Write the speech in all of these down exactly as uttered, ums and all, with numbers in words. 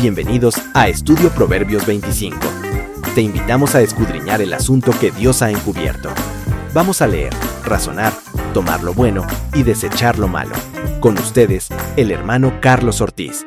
Bienvenidos a Estudio Proverbios veinticinco. Te invitamos a escudriñar el asunto que Dios ha encubierto. Vamos a leer, razonar, tomar lo bueno y desechar lo malo. Con ustedes, el hermano Carlos Ortiz.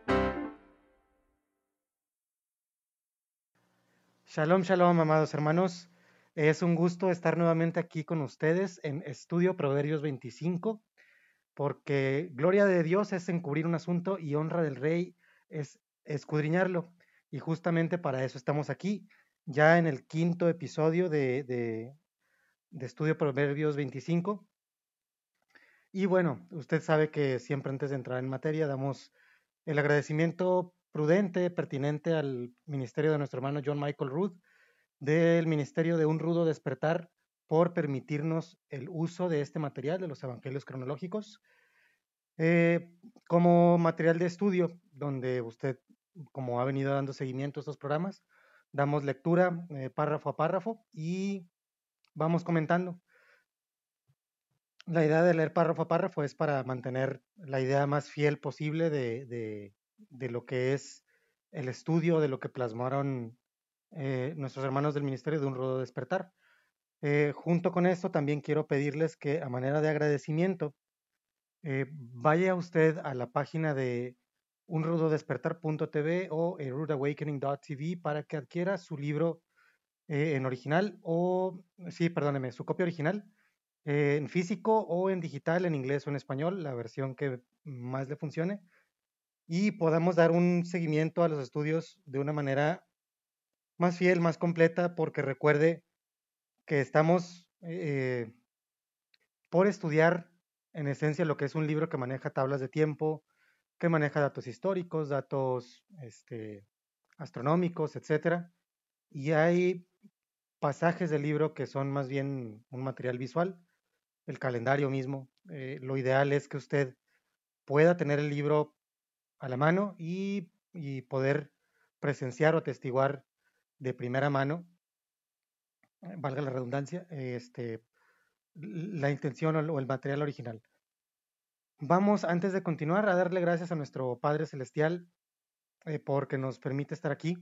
Shalom, shalom, amados hermanos. Es un gusto estar nuevamente aquí con ustedes en Estudio Proverbios veinticinco, porque gloria de Dios es encubrir un asunto y honra del Rey es escudriñarlo. Y justamente para eso estamos aquí, ya en el quinto episodio de, de, de Estudio Proverbios veinticinco. Y bueno, usted sabe que siempre antes de entrar en materia damos el agradecimiento prudente, pertinente al ministerio de nuestro hermano John Michael Rood, del Ministerio de Un Rudo Despertar, por permitirnos el uso de este material de los Evangelios cronológicos eh, como material de estudio, donde usted, como ha venido dando seguimiento a estos programas, damos lectura eh, párrafo a párrafo y vamos comentando. La idea de leer párrafo a párrafo es para mantener la idea más fiel posible de, de, de lo que es el estudio, de lo que plasmaron eh, nuestros hermanos del Ministerio de Un Rudo Despertar. Eh, junto con esto, también quiero pedirles que, a manera de agradecimiento, eh, vaya usted a la página de un rudo despertar punto t v o a rude awakening punto t v para que adquiera su libro eh, en original o, sí, perdóneme, su copia original eh, en físico o en digital, en inglés o en español, la versión que más le funcione, y podamos dar un seguimiento a los estudios de una manera más fiel, más completa, porque recuerde que estamos eh, por estudiar en esencia lo que es un libro que maneja tablas de tiempo, que maneja datos históricos, datos este, astronómicos, etcétera. Y hay pasajes del libro que son más bien un material visual, el calendario mismo. Eh, lo ideal es que usted pueda tener el libro a la mano y, y poder presenciar o atestiguar de primera mano, eh, valga la redundancia, este, la intención o el material original. Vamos, antes de continuar, a darle gracias a nuestro Padre Celestial eh, porque nos permite estar aquí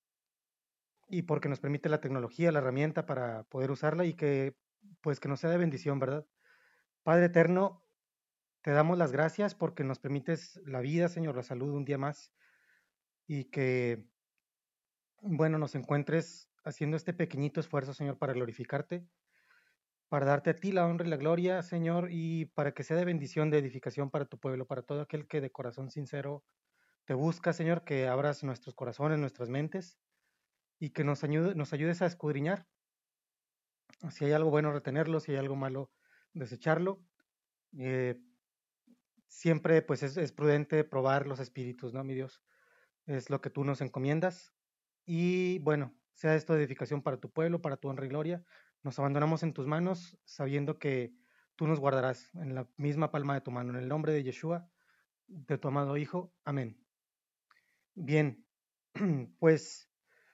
y porque nos permite la tecnología, la herramienta para poder usarla y que, pues, que nos sea de bendición, ¿verdad? Padre eterno, te damos las gracias porque nos permites la vida, Señor, la salud un día más y que, bueno, nos encuentres haciendo este pequeñito esfuerzo, Señor, para glorificarte, para darte a ti la honra y la gloria, Señor, y para que sea de bendición, de edificación para tu pueblo, para todo aquel que de corazón sincero te busca, Señor, que abras nuestros corazones, nuestras mentes y que nos, ayude, nos ayudes a escudriñar. Si hay algo bueno, retenerlo, si hay algo malo, desecharlo. Eh, siempre pues es, es prudente probar los espíritus, ¿no, mi Dios? Es lo que tú nos encomiendas. Y bueno, sea esto de edificación para tu pueblo, para tu honra y gloria. Nos abandonamos en tus manos, sabiendo que tú nos guardarás en la misma palma de tu mano. En el nombre de Yeshua, de tu amado Hijo. Amén. Bien, pues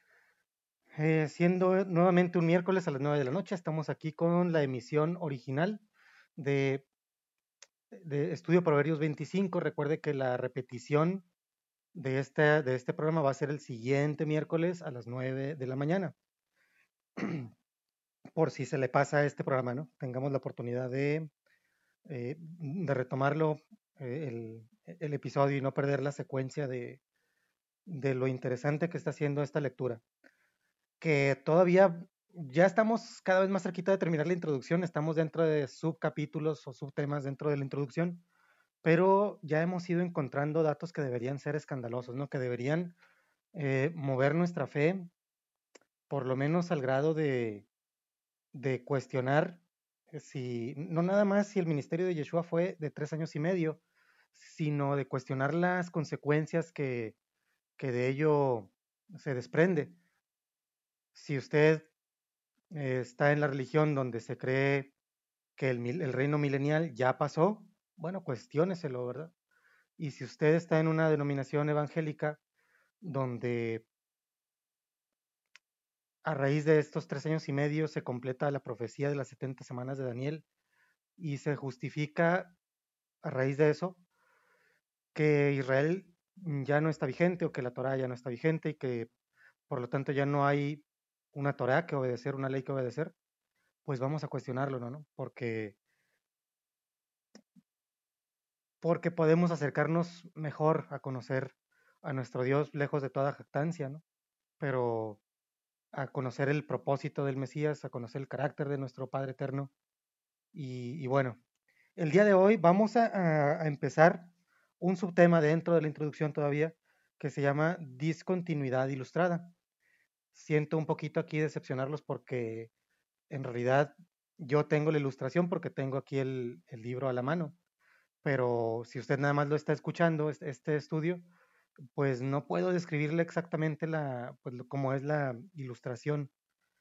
eh, siendo nuevamente un miércoles a las nueve de la noche, estamos aquí con la emisión original de, de Estudio Proverbios veinticinco. Recuerde que la repetición de este, de este programa va a ser el siguiente miércoles a las nueve de la mañana. Por si se le pasa este programa, ¿no? Tengamos la oportunidad de, eh, de retomarlo, eh, el, el, episodio y no perder la secuencia de, de lo interesante que está haciendo esta lectura. Que todavía ya estamos cada vez más cerquita de terminar la introducción, estamos dentro de subcapítulos o subtemas dentro de la introducción, pero ya hemos ido encontrando datos que deberían ser escandalosos, ¿no? Que deberían eh, mover nuestra fe, por lo menos al grado de, de cuestionar si, no nada más si el ministerio de Yeshua fue de tres años y medio, sino de cuestionar las consecuencias que, que de ello se desprende. Si usted eh, está en la religión donde se cree que el, el reino milenial ya pasó, bueno, cuestióneselo, ¿verdad? Y si usted está en una denominación evangélica donde a raíz de estos tres años y medio se completa la profecía de las setenta semanas de Daniel y se justifica a raíz de eso que Israel ya no está vigente o que la Torá ya no está vigente y que por lo tanto ya no hay una Torá que obedecer, una ley que obedecer, pues vamos a cuestionarlo, ¿no? ¿no? Porque, porque podemos acercarnos mejor a conocer a nuestro Dios lejos de toda jactancia, ¿no? Pero a conocer el propósito del Mesías, a conocer el carácter de nuestro Padre Eterno. Y, y bueno, el día de hoy vamos a, a, a empezar un subtema dentro de la introducción todavía que se llama discontinuidad ilustrada. Siento un poquito aquí decepcionarlos porque en realidad yo tengo la ilustración porque tengo aquí el, el libro a la mano, pero si usted nada más lo está escuchando, este, este estudio, pues no puedo describirle exactamente la, pues, cómo es la ilustración,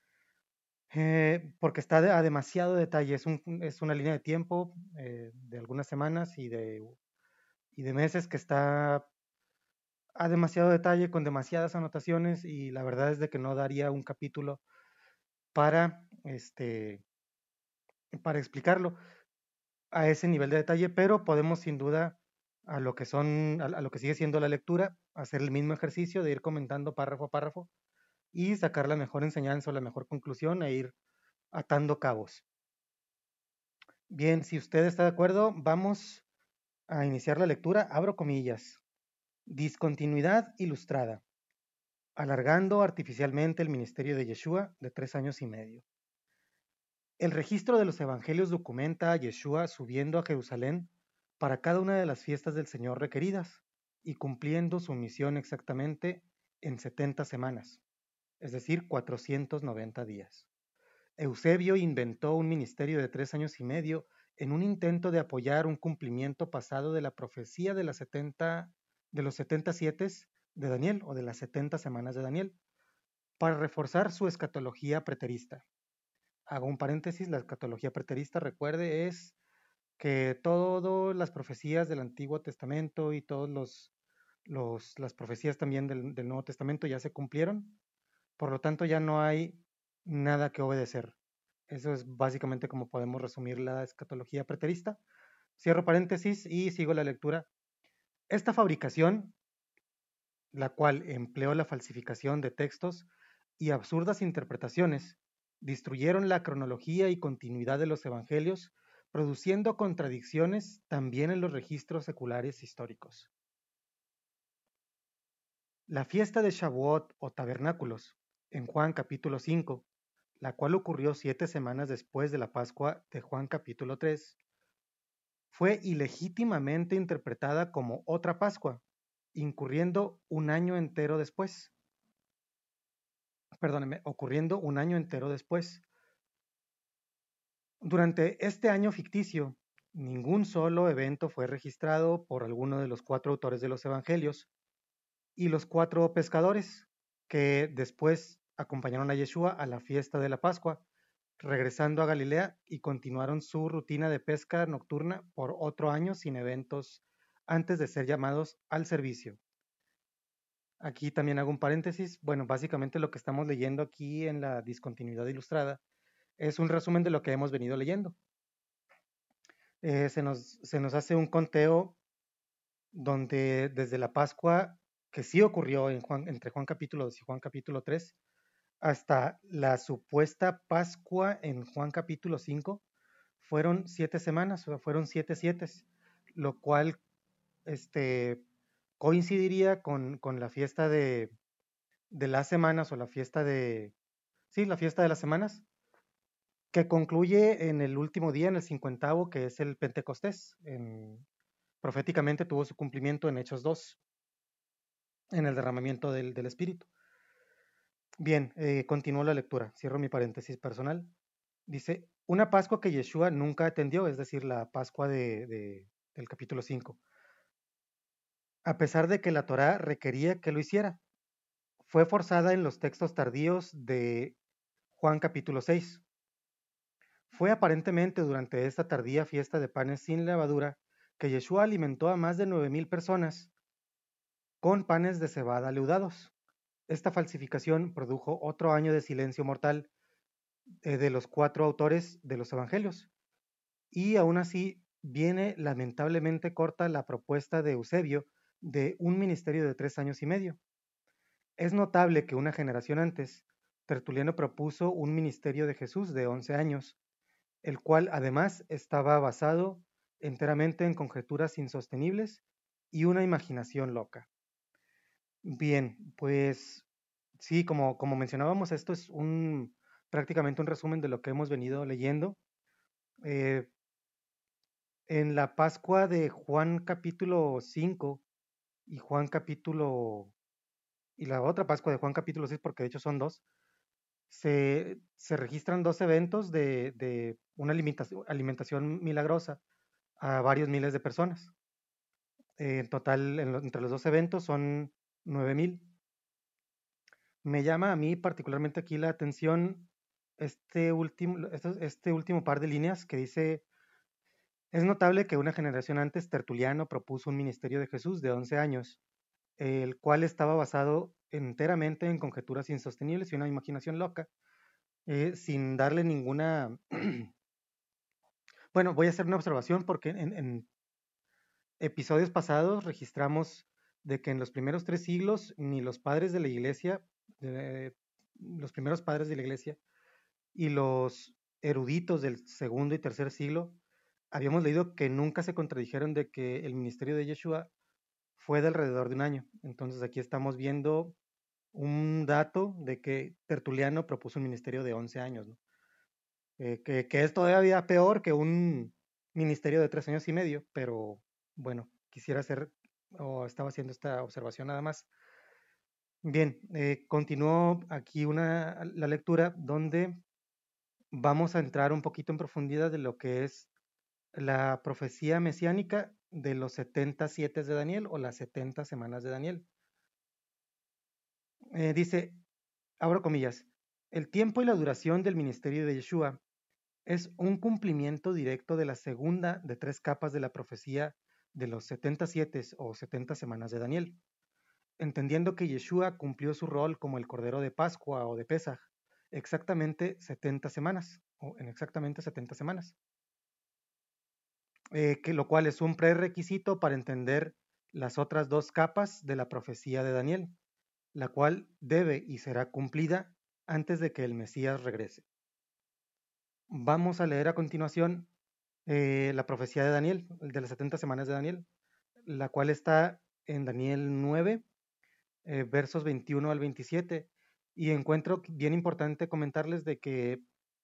eh, porque está de- a demasiado detalle. Es, un, es una línea de tiempo eh, de algunas semanas y de, y de meses que está a demasiado detalle, con demasiadas anotaciones, y la verdad es de que no daría un capítulo para, este, para explicarlo a ese nivel de detalle, pero podemos sin duda a lo que son, a, a lo que sigue siendo la lectura, hacer el mismo ejercicio de ir comentando párrafo a párrafo y sacar la mejor enseñanza o la mejor conclusión e ir atando cabos. Bien, si usted está de acuerdo, vamos a iniciar la lectura. Abro comillas. Discontinuidad ilustrada. Alargando artificialmente el ministerio de Yeshua de tres años y medio. El registro de los evangelios documenta a Yeshua subiendo a Jerusalén para cada una de las fiestas del Señor requeridas y cumpliendo su misión exactamente en setenta semanas, es decir, cuatrocientos noventa días. Eusebio inventó un ministerio de tres años y medio en un intento de apoyar un cumplimiento pasado de la profecía de, las setenta, de los setenta siete de Daniel o de las setenta semanas de Daniel, para reforzar su escatología preterista. Hago un paréntesis, la escatología preterista, recuerde, es que todas las profecías del Antiguo Testamento y todas los, los, las profecías también del, del Nuevo Testamento ya se cumplieron, por lo tanto ya no hay nada que obedecer. Eso es básicamente como podemos resumir la escatología preterista. Cierro paréntesis y sigo la lectura. Esta fabricación, la cual empleó la falsificación de textos y absurdas interpretaciones, destruyeron la cronología y continuidad de los evangelios, produciendo contradicciones también en los registros seculares históricos. La fiesta de Shavuot o tabernáculos, en Juan capítulo cinco, la cual ocurrió siete semanas después de la Pascua de Juan capítulo tres, fue ilegítimamente interpretada como otra Pascua, incurriendo un año entero después. Perdóneme, ocurriendo un año entero después. Durante este año ficticio, ningún solo evento fue registrado por alguno de los cuatro autores de los evangelios y los cuatro pescadores que después acompañaron a Yeshua a la fiesta de la Pascua, regresando a Galilea y continuaron su rutina de pesca nocturna por otro año sin eventos antes de ser llamados al servicio. Aquí también hago un paréntesis. Bueno, básicamente lo que estamos leyendo aquí en la discontinuidad ilustrada es un resumen de lo que hemos venido leyendo. Eh, se, nos, se nos hace un conteo donde desde la Pascua, que sí ocurrió en Juan, entre Juan capítulo dos y Juan capítulo tres, hasta la supuesta Pascua en Juan capítulo cinco, fueron siete semanas, o sea, fueron siete siete, lo cual este, coincidiría con, con la fiesta de, de las semanas o la fiesta de, sí, la fiesta de las semanas, que concluye en el último día, en el cincuentavo, que es el Pentecostés. En, proféticamente tuvo su cumplimiento en Hechos dos, en el derramamiento del, del Espíritu. Bien, eh, continúo la lectura, cierro mi paréntesis personal. Dice, una Pascua que Yeshua nunca atendió, es decir, la Pascua de, de, del capítulo cinco, a pesar de que la Torá requería que lo hiciera. Fue forzada en los textos tardíos de Juan capítulo seis. Fue aparentemente durante esta tardía fiesta de panes sin levadura que Yeshua alimentó a más de nueve mil personas con panes de cebada leudados. Esta falsificación produjo otro año de silencio mortal eh, de los cuatro autores de los evangelios. Y aún así viene lamentablemente corta la propuesta de Eusebio de un ministerio de tres años y medio. Es notable que una generación antes, Tertuliano propuso un ministerio de Jesús de once años, el cual además estaba basado enteramente en conjeturas insostenibles y una imaginación loca. Bien, pues sí, como, como mencionábamos, esto es un prácticamente un resumen de lo que hemos venido leyendo. Eh, en la Pascua de Juan capítulo cinco y Juan capítulo, y la otra Pascua de Juan capítulo seis, porque de hecho son dos, se, se registran dos eventos de, de una alimentación, alimentación milagrosa a varios miles de personas. Eh, en total, en lo- entre los dos eventos son nueve mil. Me llama a mí particularmente aquí la atención este último, este, este último par de líneas que dice: es notable que una generación antes Tertuliano propuso un ministerio de Jesús de once años, el cual estaba basado enteramente en conjeturas insostenibles y una imaginación loca, eh, sin darle ninguna... Bueno, voy a hacer una observación porque en, en episodios pasados registramos de que en los primeros tres siglos ni los padres de la iglesia, eh, los primeros padres de la iglesia y los eruditos del segundo y tercer siglo, habíamos leído que nunca se contradijeron de que el ministerio de Yeshua fue de alrededor de un año. Entonces aquí estamos viendo un dato de que Tertuliano propuso un ministerio de once años, ¿no? Eh, que, que es todavía peor que un ministerio de tres años y medio, pero bueno, quisiera hacer o estaba haciendo esta observación nada más. Bien, eh, continúo aquí una, la lectura donde vamos a entrar un poquito en profundidad de lo que es la profecía mesiánica de los setenta siete de Daniel o las setenta semanas de Daniel. Eh, dice, abro comillas, el tiempo y la duración del ministerio de Yeshua es un cumplimiento directo de la segunda de tres capas de la profecía de los setenta siete o setenta semanas de Daniel, entendiendo que Yeshua cumplió su rol como el Cordero de Pascua o de Pesaj exactamente setenta semanas, o en exactamente setenta semanas, eh, que, lo cual es un prerequisito para entender las otras dos capas de la profecía de Daniel, la cual debe y será cumplida antes de que el Mesías regrese. Vamos a leer a continuación eh, la profecía de Daniel, de las setenta semanas de Daniel, la cual está en Daniel nueve, eh, versos veintiuno al veintisiete, y encuentro bien importante comentarles de que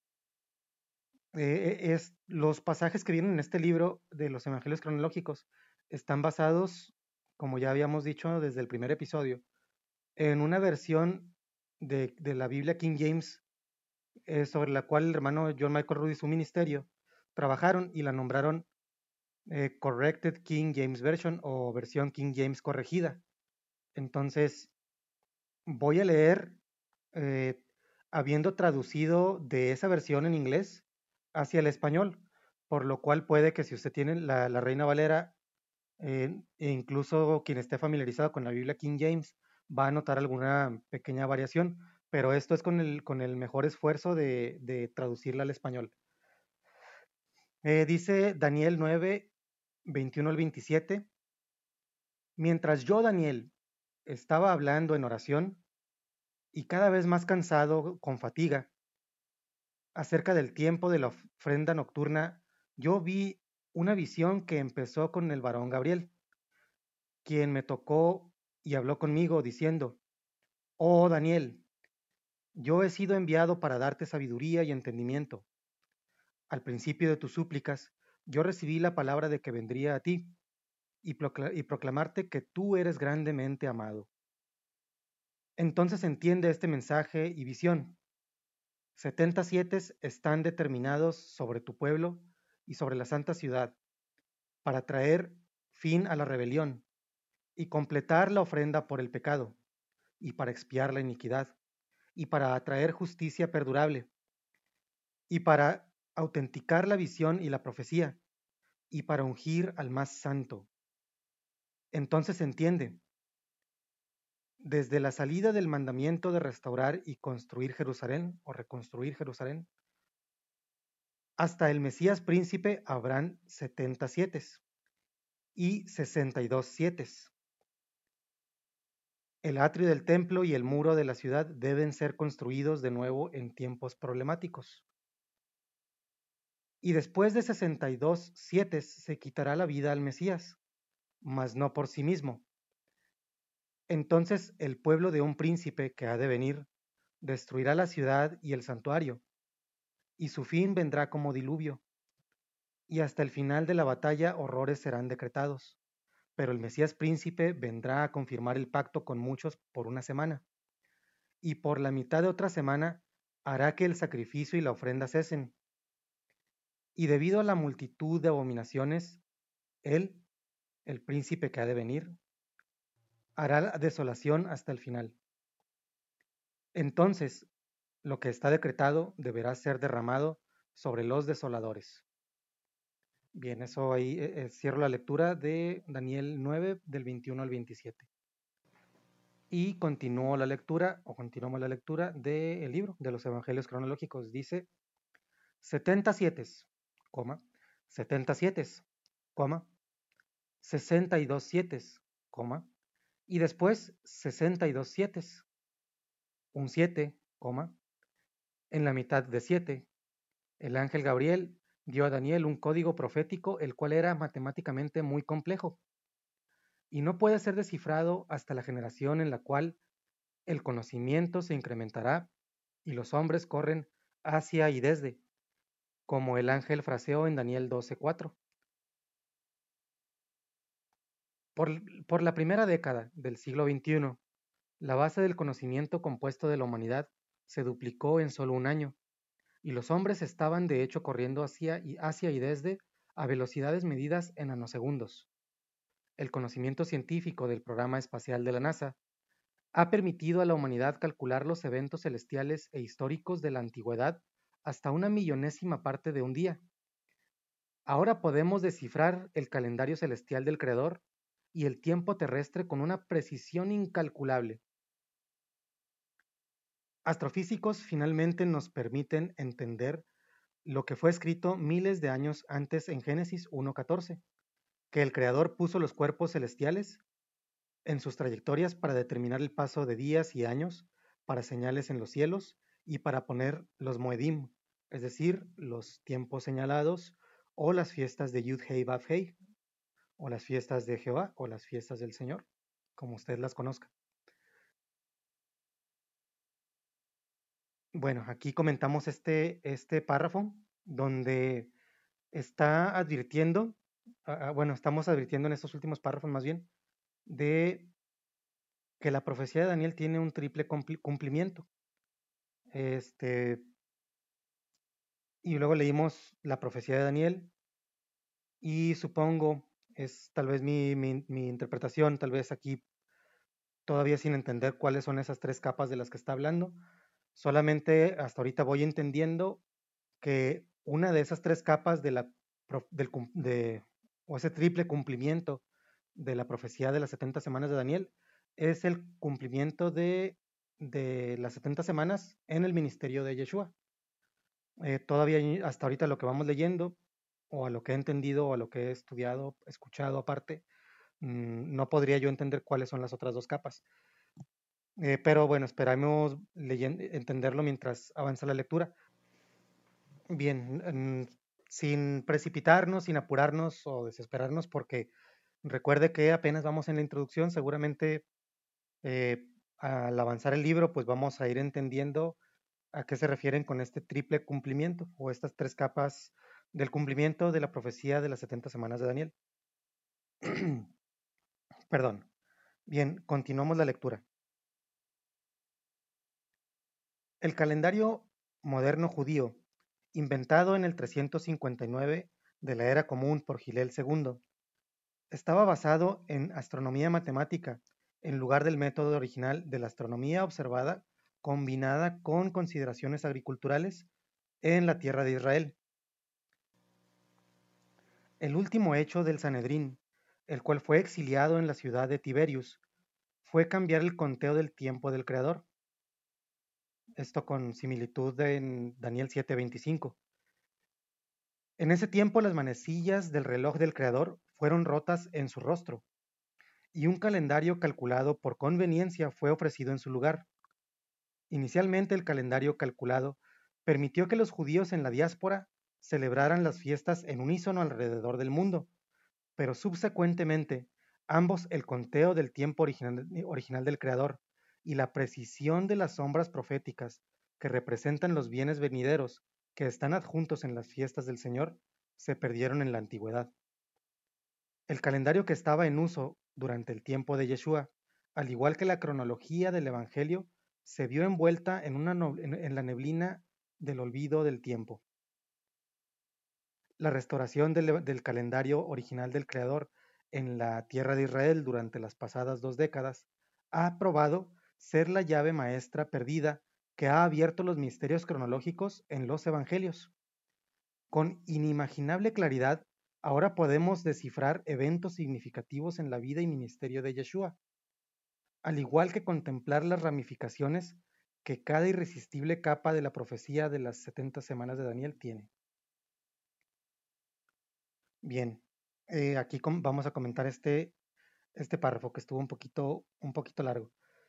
eh, es, los pasajes que vienen en este libro de los evangelios cronológicos están basados, como ya habíamos dicho desde el primer episodio, en una versión de, de la Biblia King James, eh, sobre la cual el hermano John Michael Rudy y su ministerio trabajaron y la nombraron eh, Corrected King James Version o versión King James corregida. Entonces, voy a leer eh, habiendo traducido de esa versión en inglés hacia el español, por lo cual puede que si usted tiene la, la Reina Valera, eh, e incluso quien esté familiarizado con la Biblia King James, va a notar alguna pequeña variación, pero esto es con el, con el mejor esfuerzo de, de traducirla al español. Eh, dice Daniel nueve, veintiuno al veintisiete, mientras yo, Daniel, estaba hablando en oración y cada vez más cansado con fatiga acerca del tiempo de la ofrenda nocturna, yo vi una visión que empezó con el varón Gabriel, quien me tocó y habló conmigo diciendo, oh Daniel, yo he sido enviado para darte sabiduría y entendimiento. Al principio de tus súplicas, yo recibí la palabra de que vendría a ti y, procl- y proclamarte que tú eres grandemente amado. Entonces entiende este mensaje y visión. setenta siete están determinados sobre tu pueblo y sobre la santa ciudad para traer fin a la rebelión y completar la ofrenda por el pecado y para expiar la iniquidad y para atraer justicia perdurable y para autenticar la visión y la profecía y para ungir al más santo. Entonces entiende, desde la salida del mandamiento de restaurar y construir Jerusalén o reconstruir Jerusalén, hasta el Mesías príncipe habrán setenta siete y sesenta y dos siete. El atrio del templo y el muro de la ciudad deben ser construidos de nuevo en tiempos problemáticos. Y después de sesenta y dos siete se quitará la vida al Mesías, mas no por sí mismo. Entonces el pueblo de un príncipe que ha de venir destruirá la ciudad y el santuario, y su fin vendrá como diluvio, y hasta el final de la batalla horrores serán decretados. Pero el Mesías príncipe vendrá a confirmar el pacto con muchos por una semana, y por la mitad de otra semana hará que el sacrificio y la ofrenda cesen. Y debido a la multitud de abominaciones, él, el príncipe que ha de venir, hará la desolación hasta el final. Entonces, lo que está decretado deberá ser derramado sobre los desoladores. Bien, eso ahí eh, eh, cierro la lectura de Daniel nueve, del veintiuno al veintisiete. Y continúo la lectura, o continuamos la lectura del libro de los Evangelios cronológicos. Dice, setenta siete, coma, setenta siete, coma, sesenta y dos siete, coma, y después sesenta y dos siete, un siete, coma, en la mitad de siete, el ángel Gabriel dio a Daniel un código profético, el cual era matemáticamente muy complejo, y no puede ser descifrado hasta la generación en la cual el conocimiento se incrementará y los hombres corren hacia y desde, como el ángel fraseó en Daniel doce cuatro. Por, por la primera década del siglo veintiuno, la base del conocimiento compuesto de la humanidad se duplicó en solo un año, y los hombres estaban de hecho corriendo hacia y, hacia y desde a velocidades medidas en nanosegundos. El conocimiento científico del programa espacial de la NASA ha permitido a la humanidad calcular los eventos celestiales e históricos de la antigüedad hasta una millonésima parte de un día. Ahora podemos descifrar el calendario celestial del Creador y el tiempo terrestre con una precisión incalculable. Astrofísicos finalmente nos permiten entender lo que fue escrito miles de años antes en Génesis uno catorce, que el Creador puso los cuerpos celestiales en sus trayectorias para determinar el paso de días y años, para señales en los cielos y para poner los moedim, es decir, los tiempos señalados o las fiestas de Yud-Hei Vav-Hei, o las fiestas de Jehová o las fiestas del Señor, como usted las conozca. Bueno, aquí comentamos este, este párrafo donde está advirtiendo, uh, bueno, estamos advirtiendo en estos últimos párrafos más bien, de que la profecía de Daniel tiene un triple cumplimiento. Este, y luego leímos la profecía de Daniel y supongo, es tal vez mi, mi, mi interpretación, tal vez aquí todavía sin entender cuáles son esas tres capas de las que está hablando, solamente hasta ahorita voy entendiendo que una de esas tres capas de la, del, de, o ese triple cumplimiento de la profecía de las setenta semanas de Daniel es el cumplimiento de, de las setenta semanas en el ministerio de Yeshua. Eh, todavía hasta ahorita lo que vamos leyendo, o a lo que he entendido, o a lo que he estudiado, escuchado aparte, mmm, no podría yo entender cuáles son las otras dos capas. Eh, pero bueno, esperamos leyendo, entenderlo mientras avanza la lectura. Bien, mmm, sin precipitarnos, sin apurarnos o desesperarnos, porque recuerde que apenas vamos en la introducción, seguramente eh, al avanzar el libro, pues vamos a ir entendiendo a qué se refieren con este triple cumplimiento o estas tres capas del cumplimiento de la profecía de las setenta semanas de Daniel. Perdón. Bien, continuamos la lectura. El calendario moderno judío, inventado en el trescientos cincuenta y nueve de la era común por Gilel segundo, estaba basado en astronomía matemática en lugar del método original de la astronomía observada combinada con consideraciones agriculturales en la tierra de Israel. El último hecho del Sanedrín, el cual fue exiliado en la ciudad de Tiberius, fue cambiar el conteo del tiempo del Creador. Esto con similitud en Daniel siete veinticinco. En ese tiempo las manecillas del reloj del Creador fueron rotas en su rostro, y un calendario calculado por conveniencia fue ofrecido en su lugar. Inicialmente el calendario calculado permitió que los judíos en la diáspora celebraran las fiestas en unísono alrededor del mundo, pero subsecuentemente ambos el conteo del tiempo original, original del Creador y la precisión de las sombras proféticas que representan los bienes venideros que están adjuntos en las fiestas del Señor se perdieron en la antigüedad. El calendario que estaba en uso durante el tiempo de Yeshua, al igual que la cronología del Evangelio, se vio envuelta en, una no, en, en la neblina del olvido del tiempo. La restauración del, del calendario original del Creador en la tierra de Israel durante las pasadas dos décadas ha probado ser la llave maestra perdida que ha abierto los misterios cronológicos en los evangelios. Con inimaginable claridad, ahora podemos descifrar eventos significativos en la vida y ministerio de Yeshua, al igual que contemplar las ramificaciones que cada irresistible capa de la profecía de las setenta semanas de Daniel tiene. Bien, eh, aquí vamos a comentar este, este párrafo que estuvo un poquito, un poquito largo.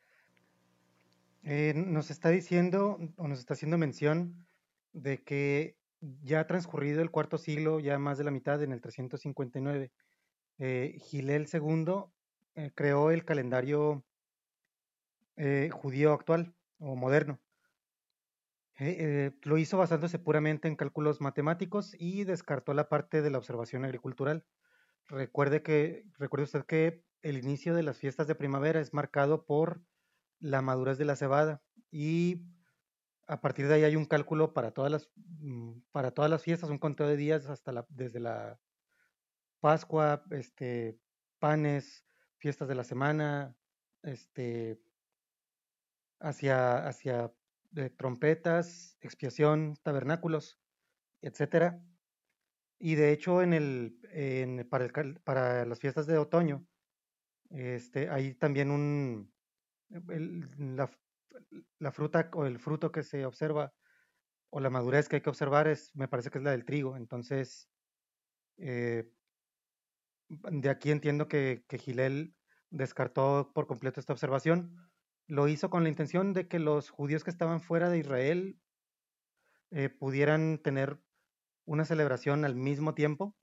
Eh, nos está diciendo o nos está haciendo mención de que ya ha transcurrido el cuarto siglo, ya más de la mitad, en el trescientos cincuenta y nueve. Eh, Gilel segundo eh, creó el calendario eh, judío actual o moderno. Eh, eh, lo hizo basándose puramente en cálculos matemáticos y descartó la parte de la observación agricultural. Recuerde que, recuerde usted que el inicio de las fiestas de primavera es marcado por la madurez de la cebada y a partir de ahí hay un cálculo para todas las, para todas las fiestas, un conteo de días hasta la, desde la Pascua, este, panes, fiestas de la semana, este, hacia, hacia eh, trompetas, expiación, tabernáculos, etcétera. Y de hecho, en el, en, para, el, para las fiestas de otoño, este, hay también un, el, la, la fruta o el fruto que se observa o la madurez que hay que observar es, me parece que es la del trigo. Entonces, eh, de aquí entiendo que, que Gilel descartó por completo esta observación. Lo hizo con la intención de que los judíos que estaban fuera de Israel eh, pudieran tener una celebración al mismo tiempo,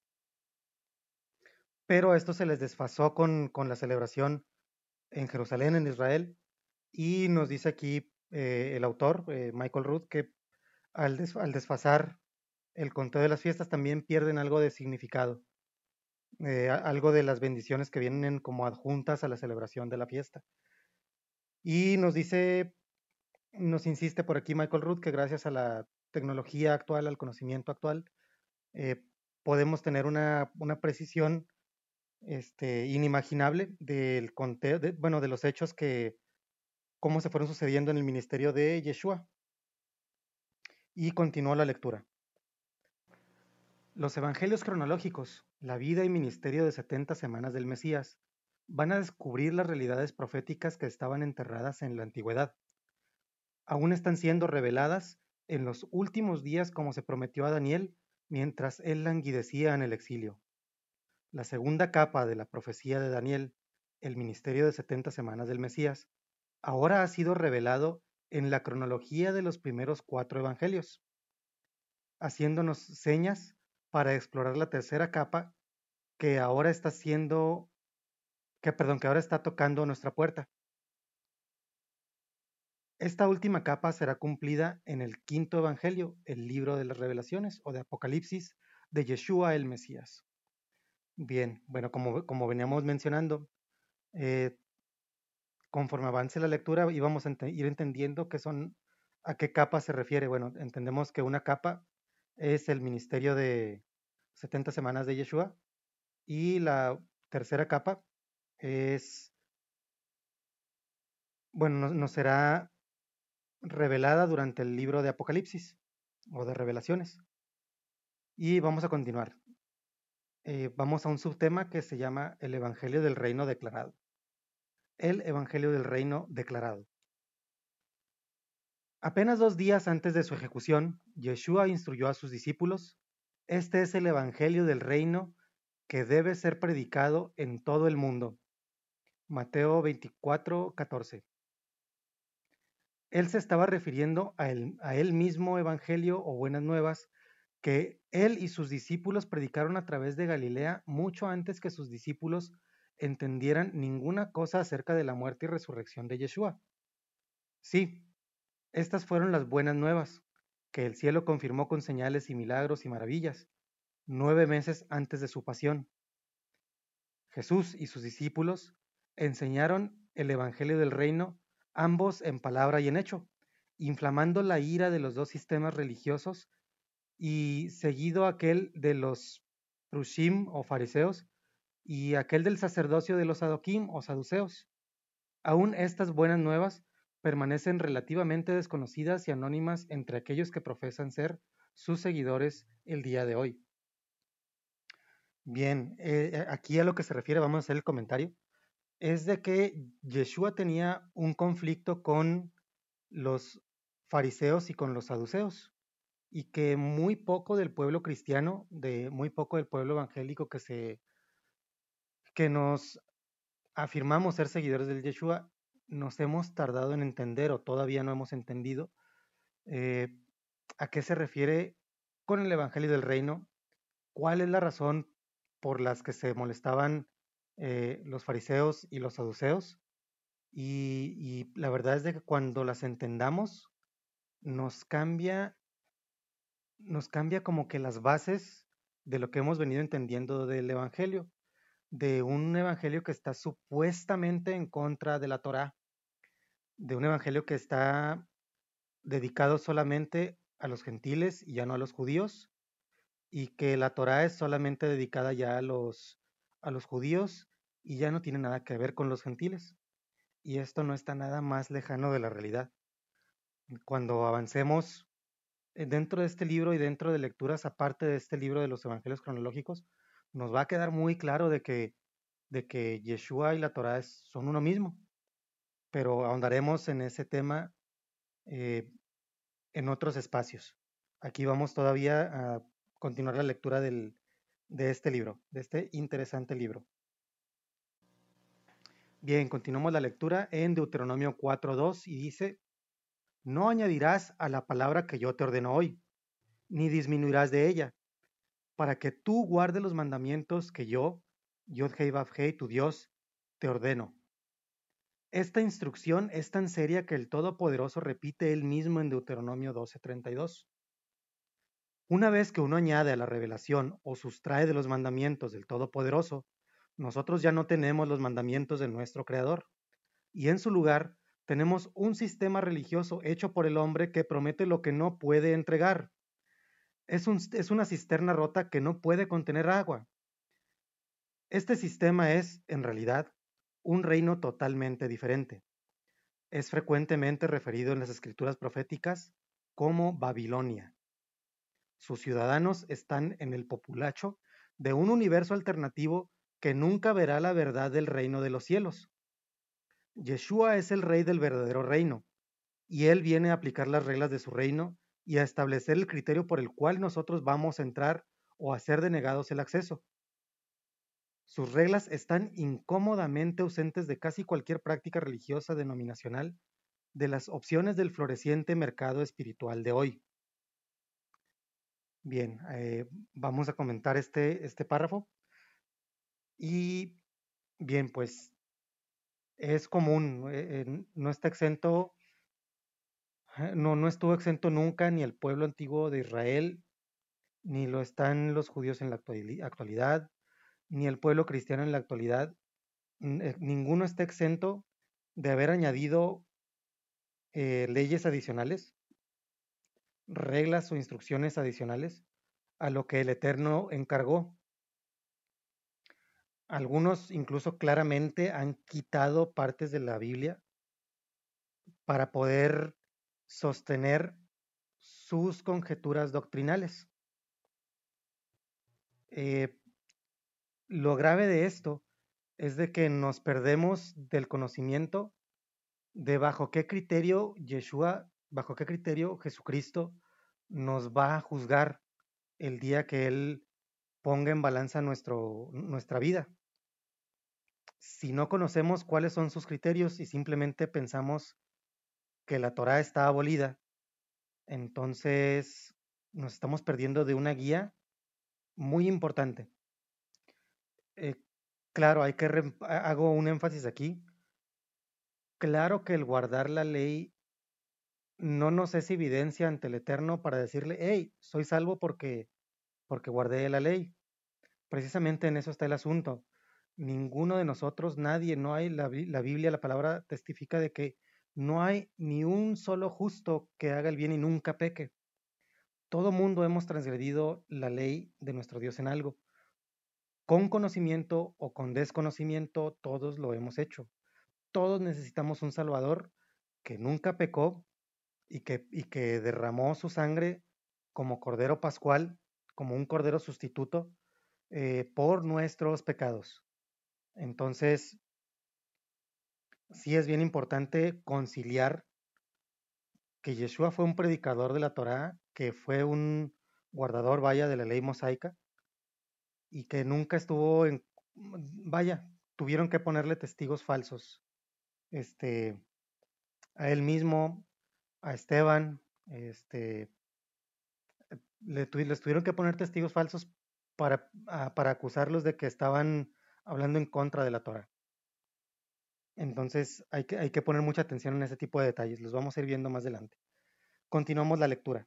pero esto se les desfasó con, con la celebración en Jerusalén, en Israel, y nos dice aquí eh, el autor, eh, Michael Root, que al, des, al desfasar el conteo de las fiestas también pierden algo de significado, eh, algo de las bendiciones que vienen como adjuntas a la celebración de la fiesta. Y nos dice, nos insiste por aquí Michael Root que gracias a la tecnología actual, al conocimiento actual, eh, podemos tener una, una precisión este, inimaginable del conteo, de, bueno, de los hechos que, cómo se fueron sucediendo en el ministerio de Yeshua. Y continuó la lectura. Los evangelios cronológicos, la vida y ministerio de setenta semanas del Mesías, van a descubrir las realidades proféticas que estaban enterradas en la antigüedad. Aún están siendo reveladas en los últimos días como se prometió a Daniel mientras él languidecía en el exilio. La segunda capa de la profecía de Daniel, el ministerio de setenta semanas del Mesías, ahora ha sido revelado en la cronología de los primeros cuatro evangelios, haciéndonos señas para explorar la tercera capa que ahora está siendo, que perdón, que ahora está tocando nuestra puerta. Esta última capa será cumplida en el quinto evangelio, el libro de las revelaciones o de Apocalipsis de Yeshua el Mesías. Bien, bueno, como, como veníamos mencionando, eh, conforme avance la lectura íbamos a ent ir entendiendo qué son, a qué capa se refiere. Bueno, entendemos que una capa es el ministerio de setenta semanas de Yeshua y la tercera capa es, bueno, nos, nos será revelada durante el libro de Apocalipsis o de Revelaciones. Y vamos a continuar. Eh, vamos a un subtema que se llama el Evangelio del Reino declarado. El Evangelio del Reino declarado. Apenas dos días antes de su ejecución, Yeshua instruyó a sus discípulos: este es el Evangelio del Reino que debe ser predicado en todo el mundo. Mateo veinticuatro, catorce. Él se estaba refiriendo a él, a él mismo evangelio o buenas nuevas que él y sus discípulos predicaron a través de Galilea mucho antes que sus discípulos entendieran ninguna cosa acerca de la muerte y resurrección de Yeshua. Sí, estas fueron las buenas nuevas, que el cielo confirmó con señales y milagros y maravillas, nueve meses antes de su pasión. Jesús y sus discípulos enseñaron el evangelio del reino, ambos en palabra y en hecho, inflamando la ira de los dos sistemas religiosos y seguido aquel de los prushim o fariseos y aquel del sacerdocio de los sadoquim o saduceos. Aún estas buenas nuevas permanecen relativamente desconocidas y anónimas entre aquellos que profesan ser sus seguidores el día de hoy. Bien, eh, aquí a lo que se refiere, vamos a hacer el comentario, es de que Yeshua tenía un conflicto con los fariseos y con los saduceos, y que muy poco del pueblo cristiano, de muy poco del pueblo evangélico que se que nos afirmamos ser seguidores del Yeshua, nos hemos tardado en entender o todavía no hemos entendido eh, a qué se refiere con el evangelio del reino, cuál es la razón por las que se molestaban eh, los fariseos y los saduceos, y, y la verdad es de que cuando las entendamos nos cambia nos cambia como que las bases de lo que hemos venido entendiendo del Evangelio, de un Evangelio que está supuestamente en contra de la Torá, de un Evangelio que está dedicado solamente a los gentiles y ya no a los judíos, y que la Torá es solamente dedicada ya a los, a los judíos y ya no tiene nada que ver con los gentiles. Y esto no está nada más lejano de la realidad. Cuando avancemos dentro de este libro y dentro de lecturas aparte de este libro de los evangelios cronológicos, nos va a quedar muy claro de que, de que Yeshua y la Torá es, son uno mismo, pero ahondaremos en ese tema eh, en otros espacios. Aquí vamos todavía a continuar la lectura del, de este libro, de este interesante libro. Bien, continuamos la lectura en Deuteronomio cuatro dos y dice: no añadirás a la palabra que yo te ordeno hoy, ni disminuirás de ella, para que tú guardes los mandamientos que yo, Yod-Hei Vav-Hei, tu Dios, te ordeno. Esta instrucción es tan seria que el Todopoderoso repite él mismo en Deuteronomio doce treinta y dos. Una vez que uno añade a la revelación o sustrae de los mandamientos del Todopoderoso, nosotros ya no tenemos los mandamientos de nuestro Creador, y en su lugar tenemos un sistema religioso hecho por el hombre que promete lo que no puede entregar. Es, un, es una cisterna rota que no puede contener agua. Este sistema es, en realidad, un reino totalmente diferente. Es frecuentemente referido en las escrituras proféticas como Babilonia. Sus ciudadanos están en el populacho de un universo alternativo que nunca verá la verdad del reino de los cielos. Yeshua es el rey del verdadero reino, y él viene a aplicar las reglas de su reino y a establecer el criterio por el cual nosotros vamos a entrar o a ser denegados el acceso. Sus reglas están incómodamente ausentes de casi cualquier práctica religiosa denominacional de las opciones del floreciente mercado espiritual de hoy. Bien, eh, vamos a comentar este, este párrafo. Y bien, pues es común, eh, no está exento, no, no estuvo exento nunca ni el pueblo antiguo de Israel, ni lo están los judíos en la actualidad, ni el pueblo cristiano en la actualidad. Ninguno está exento de haber añadido eh, leyes adicionales, reglas o instrucciones adicionales a lo que el Eterno encargó. Algunos incluso claramente han quitado partes de la Biblia para poder sostener sus conjeturas doctrinales. Eh, lo grave de esto es de que nos perdemos del conocimiento de bajo qué criterio Yeshua, bajo qué criterio Jesucristo nos va a juzgar el día que Él ponga en balanza nuestro, nuestra vida. si no conocemos cuáles son sus criterios y simplemente pensamos que la Torá está abolida, entonces nos estamos perdiendo de una guía muy importante. Eh, claro, hay que re- hago un énfasis aquí. Claro que el guardar la ley no nos es evidencia ante el Eterno para decirle, hey, soy salvo porque, porque guardé la ley. Precisamente en eso está el asunto. Ninguno de nosotros, nadie, no hay, la, la Biblia, la palabra testifica de que no hay ni un solo justo que haga el bien y nunca peque. Todo mundo hemos transgredido la ley de nuestro Dios en algo. Con conocimiento o con desconocimiento, todos lo hemos hecho. Todos necesitamos un Salvador que nunca pecó y que, y que derramó su sangre como Cordero Pascual, como un Cordero sustituto, eh, por nuestros pecados. Entonces, sí es bien importante conciliar que Yeshua fue un predicador de la Torá, que fue un guardador, vaya, de la ley mosaica, y que nunca estuvo en, vaya, tuvieron que ponerle testigos falsos, este, a él mismo, a Esteban, este, le tu- les tuvieron que poner testigos falsos para, a- para acusarlos de que estaban hablando en contra de la Torá. Entonces hay que, hay que poner mucha atención en ese tipo de detalles, los vamos a ir viendo más adelante. Continuamos la lectura.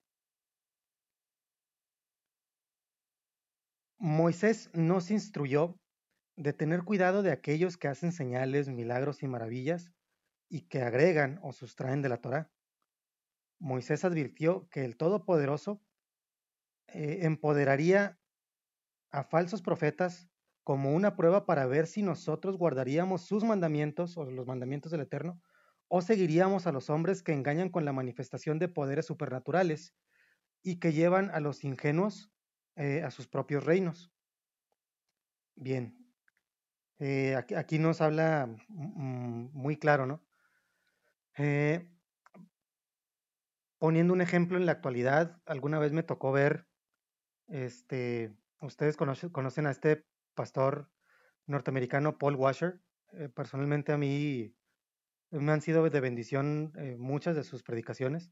Moisés nos instruyó de tener cuidado de aquellos que hacen señales, milagros y maravillas y que agregan o sustraen de la Torá. Moisés advirtió que el Todopoderoso eh, empoderaría a falsos profetas como una prueba para ver si nosotros guardaríamos sus mandamientos o los mandamientos del Eterno o seguiríamos a los hombres que engañan con la manifestación de poderes supernaturales y que llevan a los ingenuos eh, a sus propios reinos. Bien, eh, aquí, aquí, nos habla mm, muy claro, ¿no? Eh, poniendo un ejemplo en la actualidad, alguna vez me tocó ver, este, ustedes conocen, conocen a este pastor norteamericano Paul Washer. Eh, personalmente a mí me han sido de bendición eh, muchas de sus predicaciones,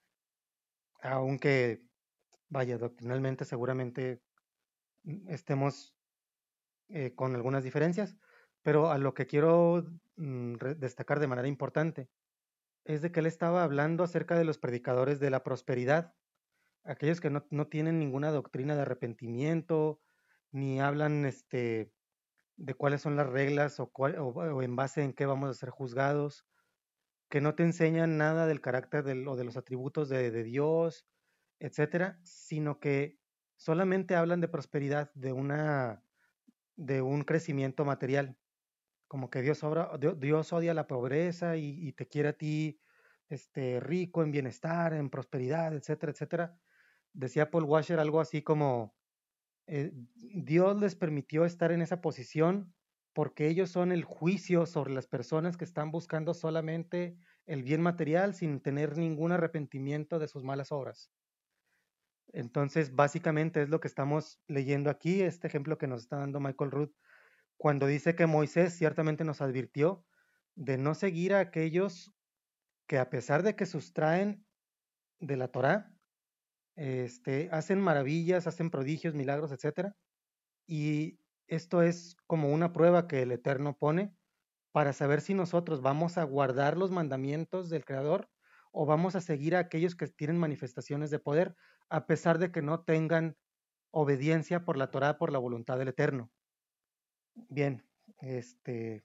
aunque, vaya, doctrinalmente seguramente mm, estemos eh, con algunas diferencias, pero a lo que quiero mm, destacar de manera importante es de que él estaba hablando acerca de los predicadores de la prosperidad, aquellos que no, no tienen ninguna doctrina de arrepentimiento, ni hablan este, de cuáles son las reglas o, cuál, o, o en base en qué vamos a ser juzgados, que no te enseñan nada del carácter del, o de los atributos de, de Dios, etcétera, sino que solamente hablan de prosperidad, de, una, de un crecimiento material, como que Dios, obra, Dios odia la pobreza y, y te quiere a ti este, rico en bienestar, en prosperidad, etcétera, etcétera. Decía Paul Washer algo así como, eh, Dios les permitió estar en esa posición porque ellos son el juicio sobre las personas que están buscando solamente el bien material sin tener ningún arrepentimiento de sus malas obras. Entonces, básicamente es lo que estamos leyendo aquí, este ejemplo que nos está dando Michael Root, cuando dice que Moisés ciertamente nos advirtió de no seguir a aquellos que a pesar de que sustraen de la Torá, este, hacen maravillas, hacen prodigios, milagros, etcétera. Y esto es como una prueba que el Eterno pone para saber si nosotros vamos a guardar los mandamientos del Creador o vamos a seguir a aquellos que tienen manifestaciones de poder, a pesar de que no tengan obediencia por la Torá, por la voluntad del Eterno. Bien, este,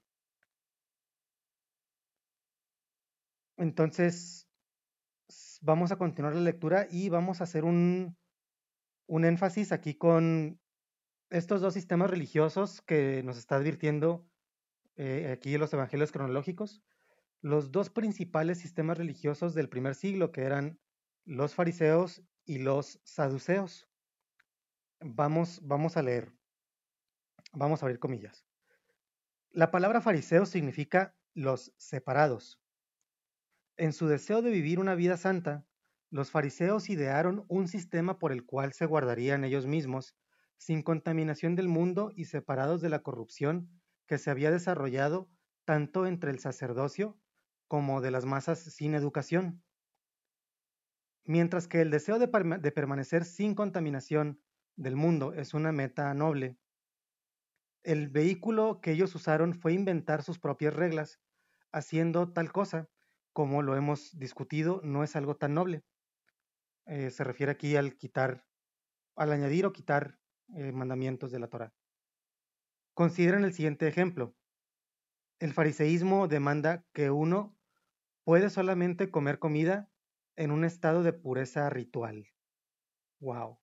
entonces vamos a continuar la lectura y vamos a hacer un, un énfasis aquí con estos dos sistemas religiosos que nos está advirtiendo eh, aquí los evangelios cronológicos. Los dos principales sistemas religiosos del primer siglo, que eran los fariseos y los saduceos. Vamos, vamos a leer, vamos a abrir comillas. La palabra fariseo significa los separados. En su deseo de vivir una vida santa, los fariseos idearon un sistema por el cual se guardarían ellos mismos, sin contaminación del mundo y separados de la corrupción que se había desarrollado tanto entre el sacerdocio como de las masas sin educación. Mientras que el deseo de, de permanecer sin contaminación del mundo es una meta noble, el vehículo que ellos usaron fue inventar sus propias reglas, haciendo tal cosa, como lo hemos discutido, no es algo tan noble. Eh, se refiere aquí al quitar, al añadir o quitar eh, mandamientos de la Torá. Consideren el siguiente ejemplo. El fariseísmo demanda que uno puede solamente comer comida en un estado de pureza ritual. Wow.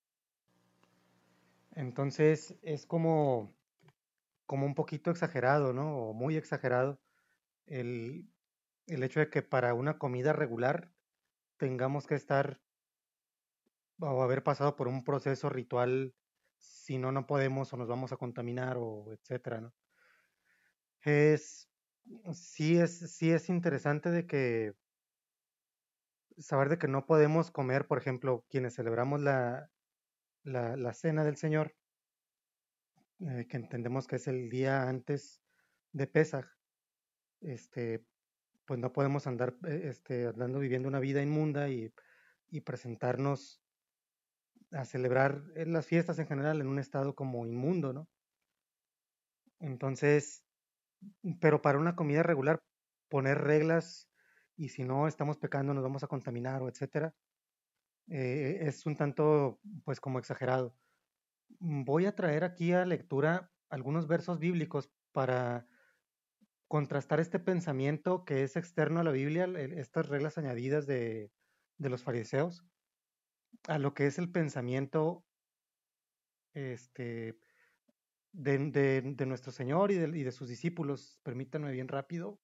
Entonces es como, como un poquito exagerado, ¿no? O muy exagerado el, el hecho de que para una comida regular tengamos que estar o haber pasado por un proceso ritual, si no, no podemos o nos vamos a contaminar o etcétera, ¿no? Es, sí es, sí es interesante de que saber de que no podemos comer, por ejemplo, quienes celebramos la, la, la cena del Señor, eh, que entendemos que es el día antes de Pesaj, este, pues no podemos andar eh, este, andando viviendo una vida inmunda y, y presentarnos a celebrar las fiestas en general en un estado como inmundo, ¿no? Entonces, pero para una comida regular, poner reglas y si no estamos pecando nos vamos a contaminar o etcétera, eh, es un tanto pues como exagerado. Voy a traer aquí a lectura algunos versos bíblicos para contrastar este pensamiento que es externo a la Biblia, estas reglas añadidas de, de los fariseos, a lo que es el pensamiento este, de, de, de nuestro Señor y de, y de, sus discípulos. Permítanme bien rápido.